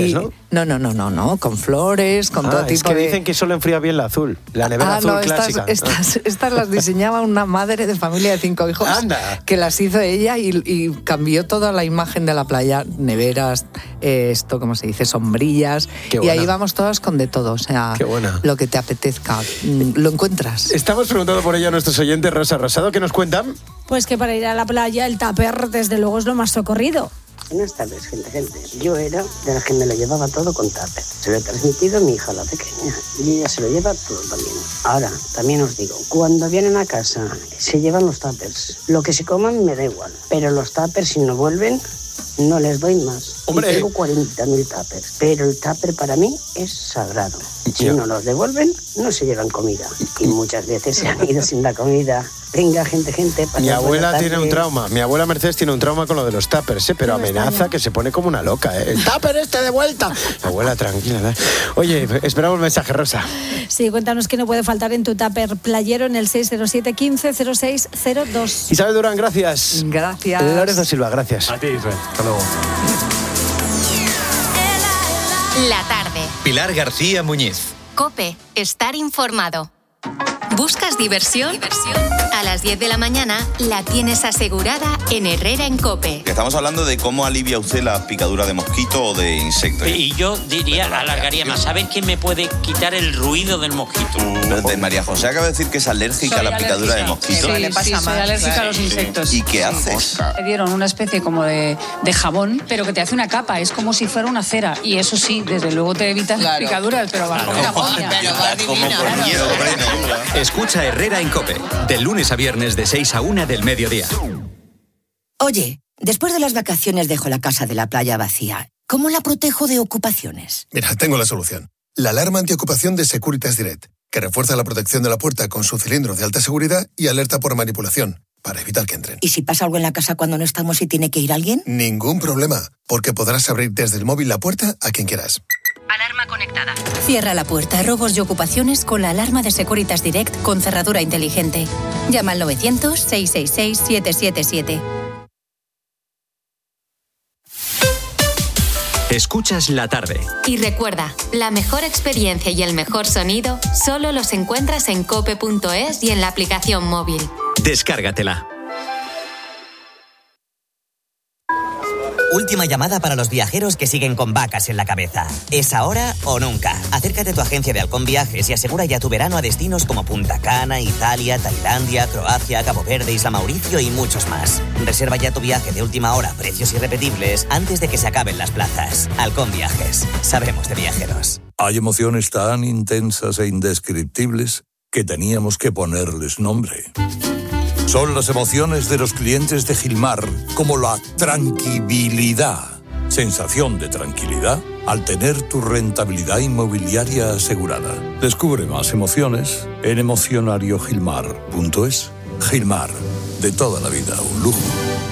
No, con flores, con todo tipo de... Es que dicen que solo enfría bien la azul, la nevera azul clásica. Estas las diseñaba una madre de familia de 5 hijos. ¡Anda! Que las hizo ella y cambió toda la imagen de la playa, neveras, ¿cómo se dice? Sombrillas. Y ahí vamos todas con de todo, o sea, lo que te apetezca, lo encuentras. Estamos preguntando por ello a nuestros oyentes. Rosa Rosado, ¿qué nos cuentan? Pues que para ir a la playa el tupper desde luego es lo más socorrido. Buenas tardes, gente. Yo era de las que me lo llevaba todo con tupper. Se lo he transmitido a mi hija, la pequeña, y ella se lo lleva todo también. Ahora, también os digo, cuando vienen a casa, se llevan los tuppers. Lo que se coman me da igual, pero los tuppers, si no vuelven, no les doy más. ¡Hombre! Y tengo 40.000 tuppers, pero el tupper para mí es sagrado. Si no los devuelven, no se llevan comida. Y muchas veces se han ido sin la comida. Venga, gente. Mi abuela tiene un trauma. Mi abuela Mercedes tiene un trauma con lo de los tuppers, pero amenaza que se pone como una loca. El tupper de vuelta. Abuela, tranquila. Oye, esperamos un mensaje, Rosa. Sí, cuéntanos qué no puede faltar en tu tupper playero en el 607 15 0602. Isabel Durán, gracias. Gracias. Lorenzo Silva, gracias. A ti, Israel. Hasta luego. La tarde. Pilar García Muñiz. COPE. Estar informado. ¿Buscas diversión? A las 10 de la mañana la tienes asegurada en Herrera en COPE. Estamos hablando de cómo alivia usted la picadura de mosquito o de insecto. Y yo diría, alargaría más. ¿Sabes quién me puede quitar el ruido del mosquito? María José acaba de decir que es alérgica a la picadura de mosquito. Sí, le pasa soy alérgica a los insectos. ¿Y qué haces? Me dieron una especie como de jabón, pero que te hace una capa, es como si fuera una cera. Y eso sí, desde luego te evitas las picaduras, pero va como una polla. Escucha Herrera en COPE, de lunes a viernes de 6 a 1 del mediodía. Oye, después de las vacaciones dejo la casa de la playa vacía. ¿Cómo la protejo de ocupaciones? Mira, tengo la solución. La alarma antiocupación de Securitas Direct, que refuerza la protección de la puerta con su cilindro de alta seguridad y alerta por manipulación, para evitar que entren. ¿Y si pasa algo en la casa cuando no estamos y tiene que ir alguien? Ningún problema, porque podrás abrir desde el móvil la puerta a quien quieras. Alarma conectada. Cierra la puerta a robos y ocupaciones con la alarma de Securitas Direct con cerradura inteligente. Llama al 900-666-777. Escuchas La Tarde. Y recuerda, la mejor experiencia y el mejor sonido solo los encuentras en cope.es y en la aplicación móvil. Descárgatela. Última llamada para los viajeros que siguen con vacas en la cabeza. ¿Es ahora o nunca? Acércate a tu agencia de Halcón Viajes y asegura ya tu verano a destinos como Punta Cana, Italia, Tailandia, Croacia, Cabo Verde, Isla Mauricio y muchos más. Reserva ya tu viaje de última hora, precios irrepetibles, antes de que se acaben las plazas. Halcón Viajes. Sabemos de viajeros. Hay emociones tan intensas e indescriptibles que teníamos que ponerles nombre. Son las emociones de los clientes de Gilmar, como la tranquilidad. Sensación de tranquilidad al tener tu rentabilidad inmobiliaria asegurada. Descubre más emociones en emocionariogilmar.es. Gilmar, de toda la vida, un lujo.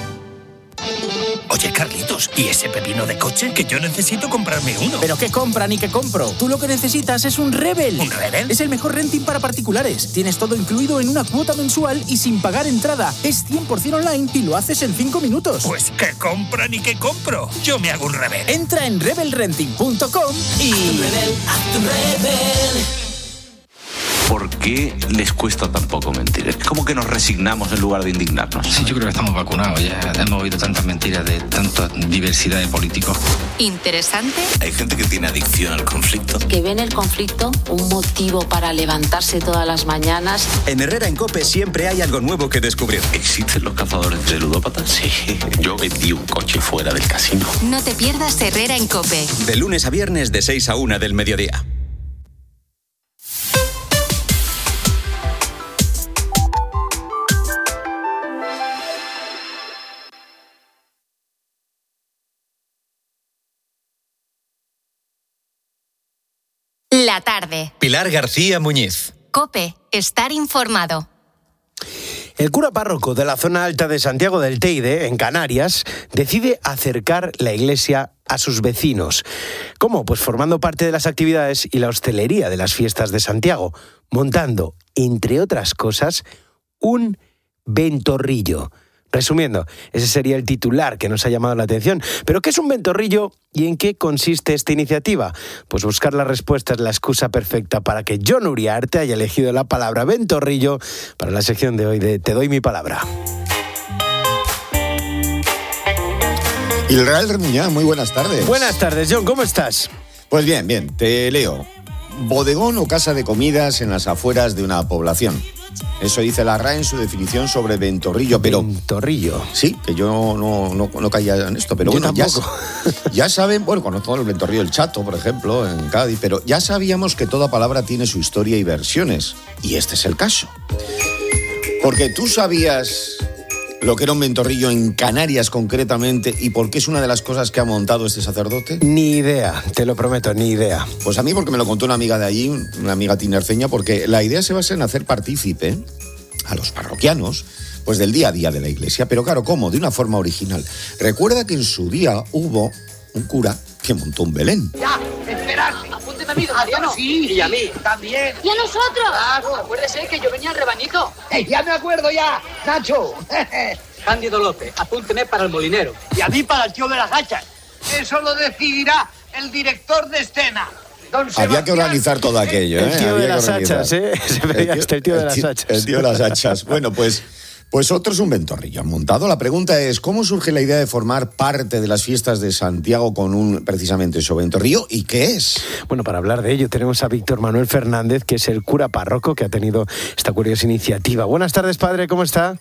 Oye, Carlitos, ¿y ese pepino de coche? Que yo necesito comprarme uno. ¿Pero qué compra ni qué compro? Tú lo que necesitas es un Rebel. ¿Un Rebel? Es el mejor renting para particulares. Tienes todo incluido en una cuota mensual y sin pagar entrada. Es 100% online y lo haces en 5 minutos. Pues ¿qué compra ni qué compro? Yo me hago un Rebel. Entra en rebelrenting.com y... Haz tu Rebel. ¿Por qué les cuesta tan poco mentir? Es como que nos resignamos en lugar de indignarnos. Sí, yo creo que estamos vacunados. Ya hemos oído tantas mentiras de tanta diversidad de políticos. ¿Interesante? Hay gente que tiene adicción al conflicto. Que ve en el conflicto un motivo para levantarse todas las mañanas. En Herrera en COPE siempre hay algo nuevo que descubrir. ¿Existen los cazadores de ludópatas? Sí. Yo vendí un coche fuera del casino. No te pierdas Herrera en COPE. De lunes a viernes de 6 a 1 del mediodía. La tarde. Pilar García Muñiz. COPE. Estar informado. El cura párroco de la zona alta de Santiago del Teide, en Canarias, decide acercar la iglesia a sus vecinos. ¿Cómo? Pues formando parte de las actividades y la hostelería de las fiestas de Santiago, montando, entre otras cosas, un ventorrillo. Resumiendo, ese sería el titular que nos ha llamado la atención. ¿Pero qué es un ventorrillo y en qué consiste esta iniciativa? Pues buscar la respuesta es la excusa perfecta para que Jon Uriarte haya elegido la palabra ventorrillo para la sección de hoy de Te doy mi palabra. Israel Remuñá, muy buenas tardes. Buenas tardes, Jon, ¿cómo estás? Pues bien, te leo. Bodegón o casa de comidas en las afueras de una población. Eso dice la RAE en su definición sobre ventorrillo, pero... ¿Ventorrillo? Sí, que yo no caía en esto, pero yo bueno, ya saben, bueno, conozco el ventorrillo El Chato, por ejemplo, en Cádiz, pero ya sabíamos que toda palabra tiene su historia y versiones, y este es el caso. Porque tú sabías lo que era un ventorrillo en Canarias concretamente y por qué es una de las cosas que ha montado este sacerdote. Ni idea, te lo prometo, ni idea. Pues a mí porque me lo contó una amiga de allí, una amiga tinerfeña, porque la idea se basa en hacer partícipe a los parroquianos pues del día a día de la iglesia, pero claro, ¿cómo? De una forma original. Recuerda que en su día hubo un cura que montó un Belén. Ya, esperarse. Apúnteme a mí, don Mariano. Sí, y a mí también. ¿Y a nosotros? Claro, acuérdese que yo venía al rebañito. Ya me acuerdo ya, Nacho. Cándido López, apúnteme para el molinero. Y a mí para el tío de las hachas. Eso lo decidirá el director de escena. Había que organizar todo aquello, El tío de las hachas, ¿eh? Se veía hasta el tío de las hachas. El tío de las hachas. Bueno, pues otro es un ventorrillo montado. La pregunta es, ¿cómo surge la idea de formar parte de las fiestas de Santiago con precisamente eso, ventorrillo? ¿Y qué es? Bueno, para hablar de ello tenemos a Víctor Manuel Fernández, que es el cura párroco que ha tenido esta curiosa iniciativa. Buenas tardes, padre, ¿cómo está?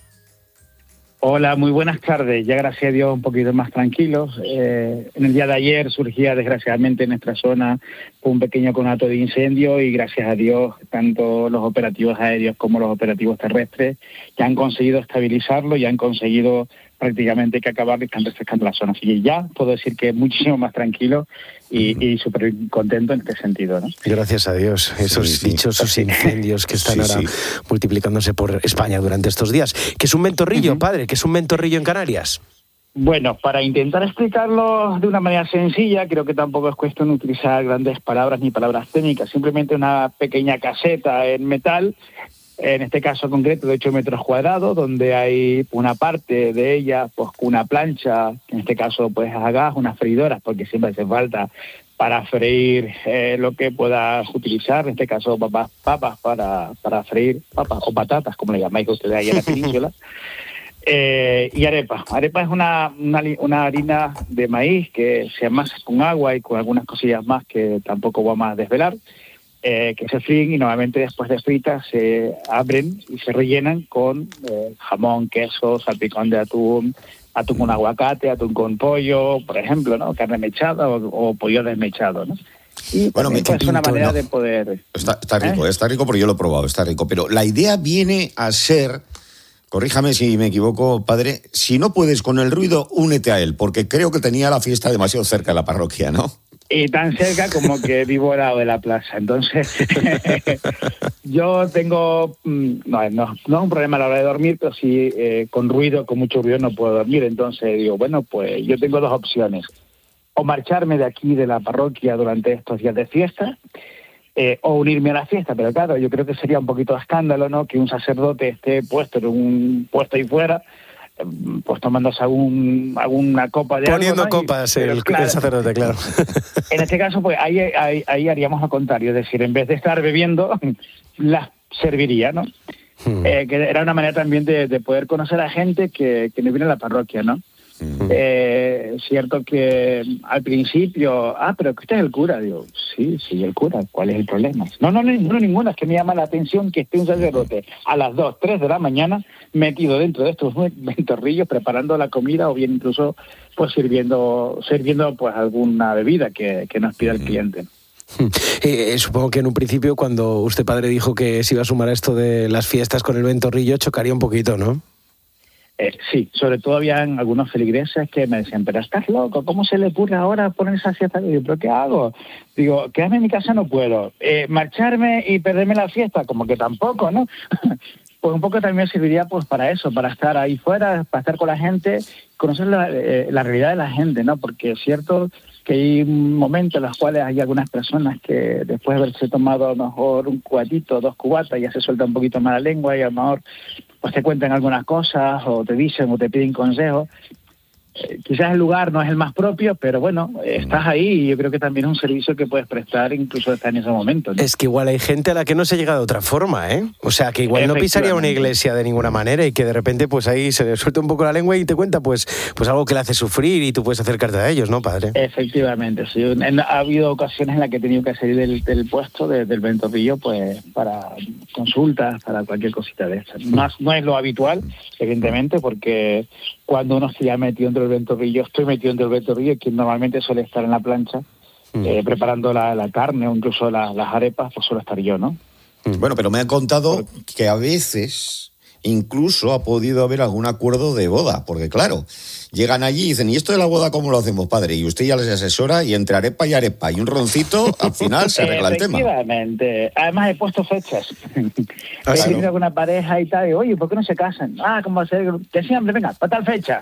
Hola, muy buenas tardes. Ya gracias a Dios un poquito más tranquilos. En el día de ayer surgía desgraciadamente en nuestra zona un pequeño conato de incendio y gracias a Dios tanto los operativos aéreos como los operativos terrestres ya han conseguido estabilizarlo y han conseguido prácticamente que acabar y están refrescando la zona. Así que ya puedo decir que muchísimo más tranquilo y súper contento en este sentido, ¿no? Gracias a Dios, esos dichosos incendios que están ahora multiplicándose por España durante estos días. ¿Qué es un ventorrillo, padre? ¿Qué es un ventorrillo en Canarias? Bueno, para intentar explicarlo de una manera sencilla, creo que tampoco es cuestión de utilizar grandes palabras ni palabras técnicas, simplemente una pequeña caseta en metal, en este caso concreto de 8 metros cuadrados, donde hay una parte de ella pues con una plancha, en este caso pues a gas, unas freidoras, porque siempre hace falta para freír lo que puedas utilizar, en este caso papas para freír papas o patatas, como le llamáis ustedes ahí en la península. Y arepa. Arepa es una harina de maíz que se amasa con agua y con algunas cosillas más que tampoco vamos a desvelar, que se fríen y normalmente después de fritas se abren y se rellenan con jamón, queso, salpicón de atún con aguacate, atún con pollo, por ejemplo, ¿no? Carne mechada o pollo desmechado, ¿no? Y bueno, es una manera de poder... Está rico porque yo lo he probado, está rico. Pero la idea viene a ser... Corríjame si me equivoco, padre. Si no puedes con el ruido, únete a él, porque creo que tenía la fiesta demasiado cerca de la parroquia, ¿no? Y tan cerca como que vivo al lado de la plaza. Entonces, yo tengo... No es un problema a la hora de dormir, pero sí con mucho ruido no puedo dormir. Entonces digo, bueno, pues yo tengo dos opciones. O marcharme de aquí, de la parroquia, durante estos días de fiesta, o unirme a la fiesta, pero claro, yo creo que sería un poquito de escándalo, ¿no? Que un sacerdote esté puesto en un puesto ahí fuera, pues tomándose alguna copa de poniendo algo, ¿no? copas el sacerdote, claro. En este caso, pues ahí haríamos lo contrario, es decir, en vez de estar bebiendo, las serviría, ¿no? Que era una manera también de poder conocer a gente que no viene a la parroquia, ¿no? Cierto que al principio, pero que usted es el cura, digo, sí, el cura, ¿cuál es el problema? No, ninguna, es que me llama la atención que esté un sacerdote a las 2, 3 de la mañana metido dentro de estos ventorrillos preparando la comida o bien incluso pues sirviendo pues alguna bebida que nos pida el cliente. Supongo que en un principio cuando usted, padre, dijo que se iba a sumar a esto de las fiestas con el ventorrillo, chocaría un poquito, ¿no? Sí, sobre todo habían algunos feligreses que me decían, pero estás loco, ¿cómo se le ocurre ahora poner esa fiesta? Y yo, ¿pero qué hago? Digo, quedarme en mi casa no puedo. Marcharme y perderme la fiesta, como que tampoco, ¿no? Pues un poco también serviría pues para eso, para estar ahí fuera, para estar con la gente, conocer la realidad de la gente, ¿no? Porque es cierto que hay momentos en los cuales hay algunas personas que después de haberse tomado a lo mejor un cubatito, 2 cubatas, ya se suelta un poquito más la lengua y a lo mejor pues te cuentan algunas cosas o te dicen o te piden consejos. Quizás el lugar no es el más propio, pero bueno, estás ahí y yo creo que también es un servicio que puedes prestar incluso hasta en ese momento, ¿no? Es que igual hay gente a la que no se llega de otra forma, ¿eh? O sea, que igual no pisaría una iglesia de ninguna manera y que de repente pues ahí se le suelta un poco la lengua y te cuenta pues algo que le hace sufrir y tú puedes acercarte a ellos, ¿no, padre? Efectivamente, sí. Ha habido ocasiones en las que he tenido que salir del puesto, del ventorrillo, pues para consultas, para cualquier cosita de estas. No es lo habitual, evidentemente, porque cuando uno se ya metido dentro del ventorrillo, estoy metido dentro del ventorrillo, que normalmente suele estar en la plancha, preparando la carne o incluso las arepas, pues suelo estar yo, ¿no? Bueno, pero me han contado que a veces incluso ha podido haber algún acuerdo de boda, porque claro, llegan allí y dicen, ¿y esto de la boda cómo lo hacemos, padre? Y usted ya les asesora y entre arepa y un roncito, al final se arregla el tema. Efectivamente. Además he puesto fechas. He tenido alguna pareja y tal, y oye, ¿por qué no se casan? ¿Cómo va a ser? Que siempre, venga, para tal fecha.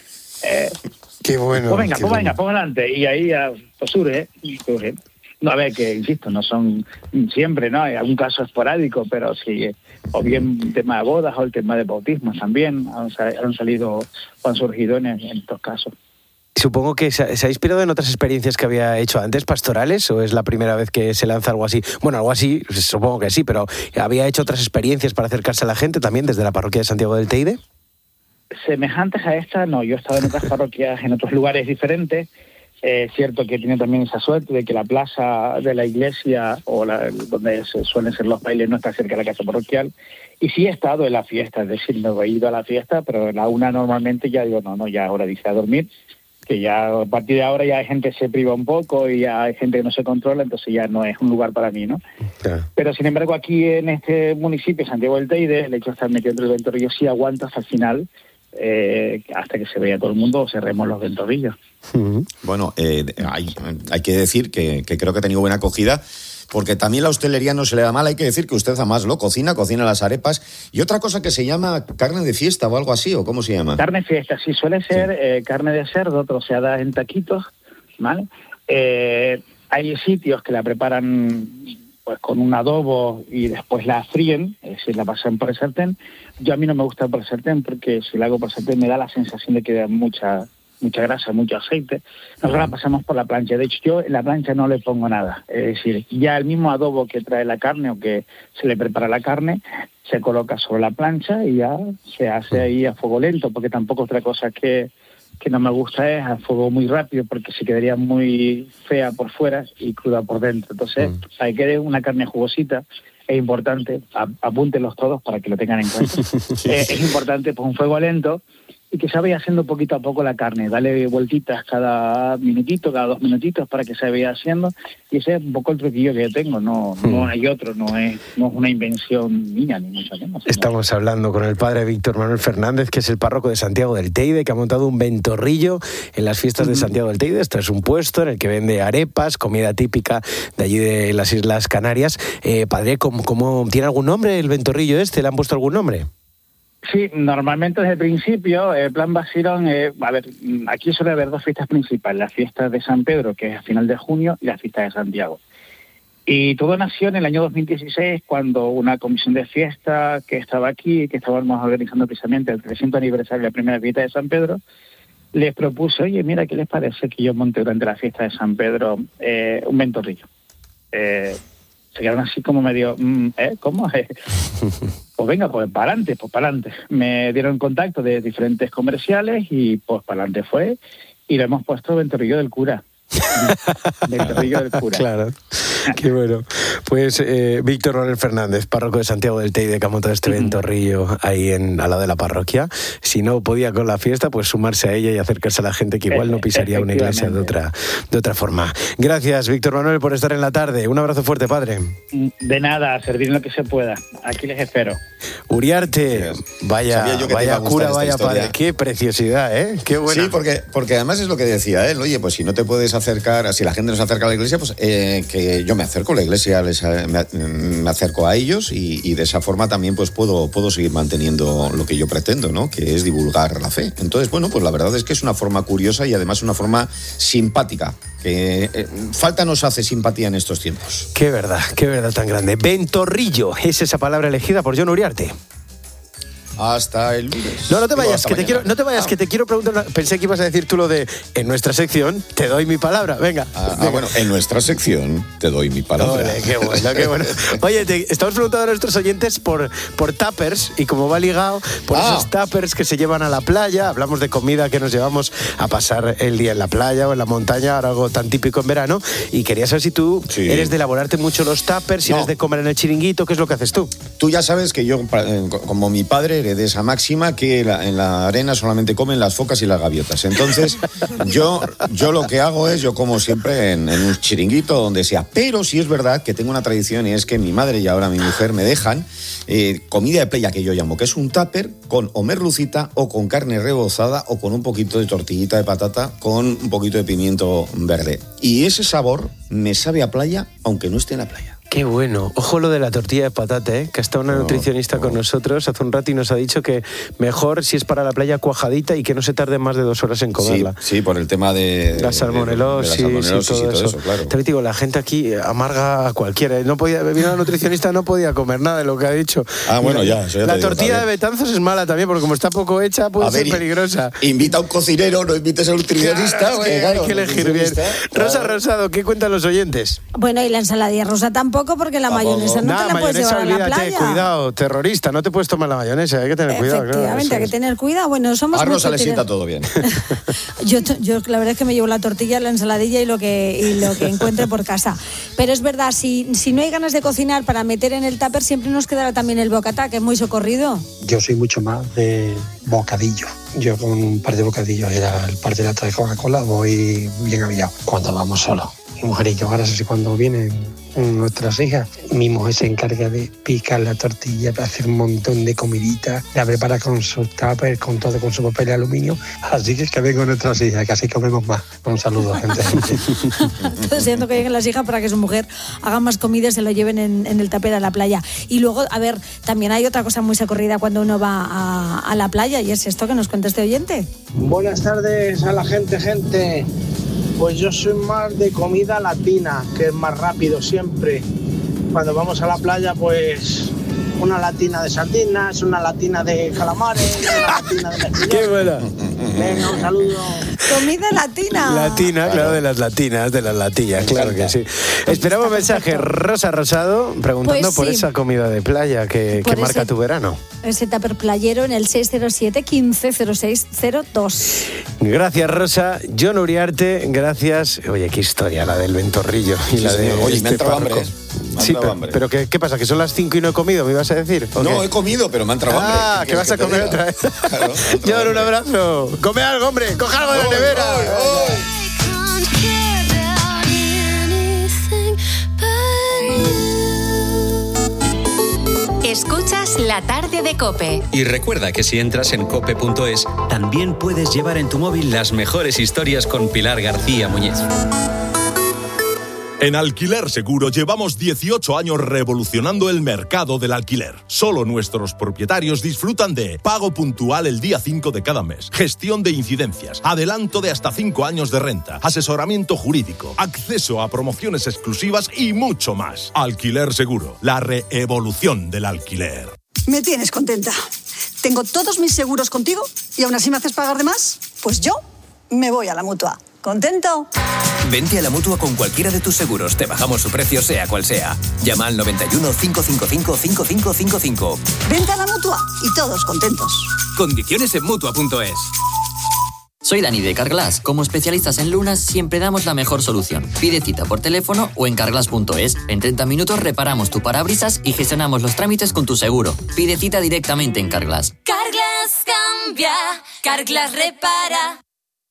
Qué bueno. Pues venga, pues adelante. Y ahí pues surge. No, a ver, que insisto, no son siempre, ¿no? Hay algún caso esporádico, pero sí, o bien el tema de bodas o el tema de bautismos también han salido o han surgido en estos casos. Supongo que se ha inspirado en otras experiencias que había hecho antes, pastorales, o es la primera vez que se lanza algo así. Bueno, algo así, supongo que sí, pero ¿había hecho otras experiencias para acercarse a la gente también desde la parroquia de Santiago del Teide? Semejantes a esta, no. Yo he estado en otras parroquias, en otros lugares diferentes. Es cierto que tiene también esa suerte de que la plaza de la iglesia o donde suelen ser los bailes no está cerca de la casa parroquial. Y sí he estado en la fiesta, es decir, no he ido a la fiesta, pero en la una normalmente ya digo, no, ya es hora de irse a dormir, que ya a partir de ahora ya hay gente que se priva un poco y ya hay gente que no se controla, entonces ya no es un lugar para mí, ¿no? Claro. Pero sin embargo aquí en este municipio, Santiago del Teide, el hecho de estar metido entre el ventorrillo sí aguanta hasta el final, hasta que se vea todo el mundo o cerremos los ventorrillos. Bueno, hay que decir que creo que ha tenido buena acogida, porque también la hostelería no se le da mal. Hay que decir que usted además lo cocina las arepas y otra cosa que se llama carne de fiesta o algo así, ¿o cómo se llama? Carne fiesta, sí, suele ser carne de cerdo troceada en taquitos, ¿vale? Hay sitios que la preparan pues con un adobo y después la fríen, es decir, la pasan por el sartén. Yo a mí no me gusta por el sartén porque si la hago por el sartén me da la sensación de que da mucha grasa, mucho aceite. Nosotros la pasamos por la plancha. De hecho, yo en la plancha no le pongo nada. Es decir, ya el mismo adobo que trae la carne o que se le prepara la carne se coloca sobre la plancha y ya se hace ahí a fuego lento, porque tampoco otra cosa que no me gusta es a fuego muy rápido, porque se quedaría muy fea por fuera y cruda por dentro. Entonces, hay que dar una carne jugosita. Es importante, apúntenlos todos para que lo tengan en cuenta. Es importante pues un fuego lento y que se vaya haciendo poquito a poco la carne. Dale vueltitas cada minutito, cada 2 minutitos para que se vaya haciendo. Y ese es un poco el truquillo que yo tengo. No hay otro, no es una invención mía, ni mucho menos. Estamos hablando con el padre Víctor Manuel Fernández, que es el párroco de Santiago del Teide, que ha montado un ventorrillo en las fiestas de Santiago del Teide. Esto es un puesto en el que vende arepas, comida típica de allí de las Islas Canarias. Padre, ¿cómo tiene algún nombre el ventorrillo este? ¿Le han puesto algún nombre? Sí, normalmente desde el principio, el plan Basirón, aquí suele haber 2 fiestas principales, la fiesta de San Pedro, que es a final de junio, y la fiesta de Santiago. Y todo nació en el año 2016, cuando una comisión de fiesta que estaba aquí, que estábamos organizando precisamente el 300 aniversario de la primera fiesta de San Pedro, les propuso, oye, mira, ¿qué les parece que yo monte durante la fiesta de San Pedro un ventorrillo? Se quedaron así como medio, ¿cómo? Pues venga, pues para adelante. Me dieron contacto de diferentes comerciales y pues para adelante fue y le hemos puesto ventorrillo del cura. Ventorrillo del cura. Claro, qué bueno. Pues Víctor Manuel Fernández, párroco de Santiago del Teide, que ha montado este ventorrillo ahí al lado de la parroquia. Si no podía con la fiesta, pues sumarse a ella y acercarse a la gente que igual no pisaría una iglesia de otra forma. Gracias, Víctor Manuel, por estar en la tarde. Un abrazo fuerte, padre. De nada, a servir en lo que se pueda. Aquí les espero. Uriarte, vaya cura, vaya padre. Qué preciosidad, ¿eh? Qué buena. Sí, porque además es lo que decía él. Oye, pues si no te puedes acercar, si la gente no se acerca a la iglesia, pues que yo me acerco a la iglesia, les me acerco a ellos y de esa forma también pues puedo seguir manteniendo lo que yo pretendo, ¿no? Que es divulgar la fe. Entonces, bueno, pues la verdad es que es una forma curiosa y además una forma simpática, que falta nos hace simpatía en estos tiempos. Qué verdad tan grande. Ventorrillo es esa palabra elegida por Jon Uriarte. Hasta el lunes. No te vayas, que te quiero preguntar. Pensé que ibas a decir tú lo de en nuestra sección te doy mi palabra. Venga. Bueno, en nuestra sección te doy mi palabra. Ole, qué bueno. Oye, estamos preguntando a nuestros oyentes por tuppers y como va ligado por esos tuppers que se llevan a la playa. Hablamos de comida que nos llevamos a pasar el día en la playa o en la montaña, ahora algo tan típico en verano. Y quería saber si tú eres de elaborarte mucho los tuppers, si eres de comer en el chiringuito, ¿qué es lo que haces tú? Tú ya sabes que yo, como mi padre, de esa máxima que en la arena solamente comen las focas y las gaviotas. Entonces, yo lo que hago es, yo como siempre en un chiringuito, donde sea. Pero sí es verdad que tengo una tradición y es que mi madre y ahora mi mujer me dejan comida de playa que yo llamo, que es un tupper con o merlucita o con carne rebozada o con un poquito de tortillita de patata con un poquito de pimiento verde. Y ese sabor me sabe a playa, aunque no esté en la playa. Qué bueno. Ojo lo de la tortilla de patata, que está una nutricionista con nosotros hace un rato y nos ha dicho que mejor si es para la playa cuajadita y que no se tarde más de 2 horas en comerla. Sí, por el tema de la salmonelosis y todo eso, claro. Te digo, la gente aquí amarga a cualquiera. No podía, vino la nutricionista, no podía comer nada de lo que ha dicho. Bueno, ya. Eso ya la tortilla de Betanzos es mala también, porque como está poco hecha, puede ser peligrosa. Invita a un cocinero, no invites a un nutricionista. Claro, hay que elegir bien. Rosa Rosado, ¿qué cuentan los oyentes? Bueno, y la ensaladilla rusa tampoco, porque la mayonesa no te la puedes llevar a la playa. Cuidado, terrorista, no te puedes tomar la mayonesa, hay que tener cuidado. Efectivamente, hay que tener cuidado. Bueno, somos a Rosa le sienta todo bien. yo la verdad es que me llevo la tortilla, la ensaladilla y lo que encuentre por casa. Pero es verdad, si no hay ganas de cocinar para meter en el tupper, siempre nos quedará también el bocatá, que es muy socorrido. Yo soy mucho más de bocadillo. Yo con un par de bocadillos y el par de latas de Coca-Cola voy bien aviado cuando vamos solos. Mi mujer y yo, ahora sí, cuando vienen nuestras hijas, mi mujer se encarga de picar la tortilla, de hacer un montón de comidita, la prepara con sus tuppers, con todo, con su papel de aluminio. Así que vengan nuestras hijas, que así comemos más. Un saludo, gente. Estoy deseando que lleguen las hijas para que su mujer haga más comida y se lo lleven en el tupper a la playa. Y luego, a ver, también hay otra cosa muy socorrida cuando uno va a la playa, y es esto que nos cuenta este oyente. Buenas tardes a la gente. Pues yo soy más de comida latina, que es más rápido siempre. Cuando vamos a la playa, pues una latina de sardinas, una latina de calamares, una latina de mejillones. ¡Qué buena! Venga, un saludo. Comida latina. Latina, claro, de las latinas, de las latillas, claro que sí. Esperamos mensaje Rosa Rosado preguntando pues por esa comida de playa que marca tu verano. Ese tupper playero en el 607 15 0602. Gracias, Rosa. Jon Uriarte, gracias. Oye, qué historia la del ventorrillo y la de Oye, me ha entrado hambre. Sí, pero ¿qué pasa? ¿Que son las 5 y no he comido? ¿Me ibas a decir? No, he comido, pero me ha entrado hambre. ¿Que vas a comer otra vez? Claro, Jon, un abrazo. Come algo, hombre. Coge algo de la nevera. Escuchas La Tarde de COPE. Y recuerda que si entras en cope.es, también puedes llevar en tu móvil las mejores historias con Pilar García Muñiz. En Alquiler Seguro llevamos 18 años revolucionando el mercado del alquiler. Solo nuestros propietarios disfrutan de pago puntual el día 5 de cada mes, gestión de incidencias, adelanto de hasta 5 años de renta, asesoramiento jurídico, acceso a promociones exclusivas y mucho más. Alquiler Seguro, la reevolución del alquiler. Me tienes contenta. Tengo todos mis seguros contigo y aún así me haces pagar de más. Pues yo me voy a la Mutua. ¿Contento? Vente a la Mutua con cualquiera de tus seguros. Te bajamos su precio, sea cual sea. Llama al 91 555 5555. Vente a la Mutua y todos contentos. Condiciones en Mutua.es. Soy Dani de Carglass. Como especialistas en lunas, siempre damos la mejor solución. Pide cita por teléfono o en carglass.es. En 30 minutos reparamos tu parabrisas y gestionamos los trámites con tu seguro. Pide cita directamente en Carglass. Carglass cambia, Carglass repara.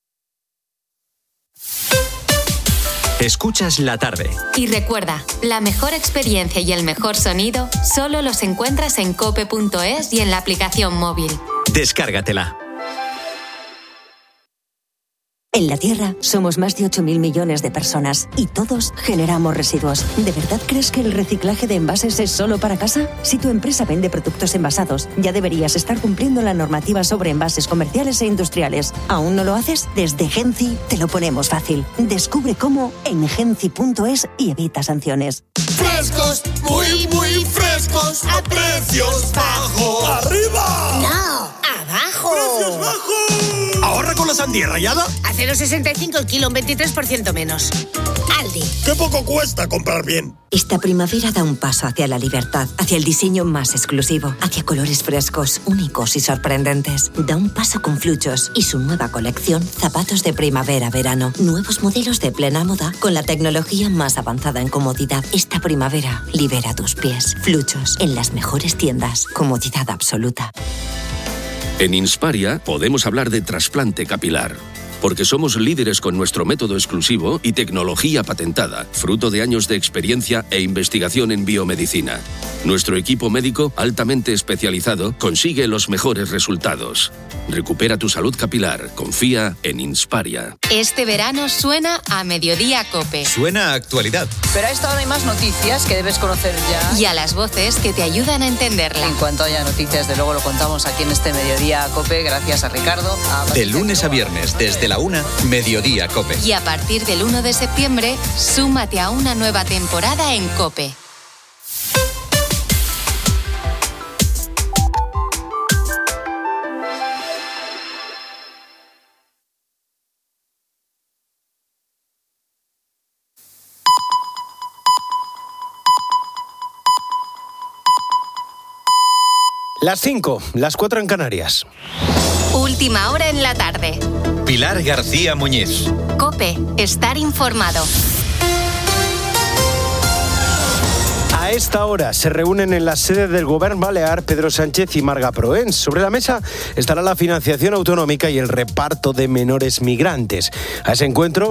Escuchas La Tarde. Y recuerda, la mejor experiencia y el mejor sonido solo los encuentras en cope.es y en la aplicación móvil. Descárgatela. En la Tierra somos más de 8.000 millones de personas y todos generamos residuos. ¿De verdad crees que el reciclaje de envases es solo para casa? Si tu empresa vende productos envasados, ya deberías estar cumpliendo la normativa sobre envases comerciales e industriales. ¿Aún no lo haces? Desde Genci te lo ponemos fácil. Descubre cómo en genci.es y evita sanciones. Frescos, muy, muy frescos, a precios bajos. ¡Arriba! No, abajo. ¡Precios bajos! Ahorra con la sandía rallada. A 0,65 el kilo, un 23% menos. Aldi. ¡Qué poco cuesta comprar bien! Esta primavera da un paso hacia la libertad, hacia el diseño más exclusivo, hacia colores frescos, únicos y sorprendentes. Da un paso con Fluchos y su nueva colección Zapatos de Primavera-Verano. Nuevos modelos de plena moda con la tecnología más avanzada en comodidad. Esta primavera libera tus pies. Fluchos, en las mejores tiendas. Comodidad absoluta. En Insparia podemos hablar de trasplante capilar. Porque somos líderes con nuestro método exclusivo y tecnología patentada, fruto de años de experiencia e investigación en biomedicina. Nuestro equipo médico, altamente especializado, consigue los mejores resultados. Recupera tu salud capilar. Confía en Insparia. Este verano suena a Mediodía COPE. Suena a actualidad. Pero a esta hora hay más noticias que debes conocer ya. Y a las voces que te ayudan a entenderla. En cuanto haya noticias, de luego lo contamos aquí en este Mediodía COPE, gracias a Ricardo. De lunes a viernes, desde la 1, Mediodía COPE. Y a partir del 1 de septiembre, súmate a una nueva temporada en COPE. Las 5, las 4 en Canarias. Última hora en la tarde. Pilar García Muñiz. COPE, estar informado. A esta hora se reúnen en la sede del Govern Balear Pedro Sánchez y Marga Proens. Sobre la mesa estará la financiación autonómica y el reparto de menores migrantes. A ese encuentro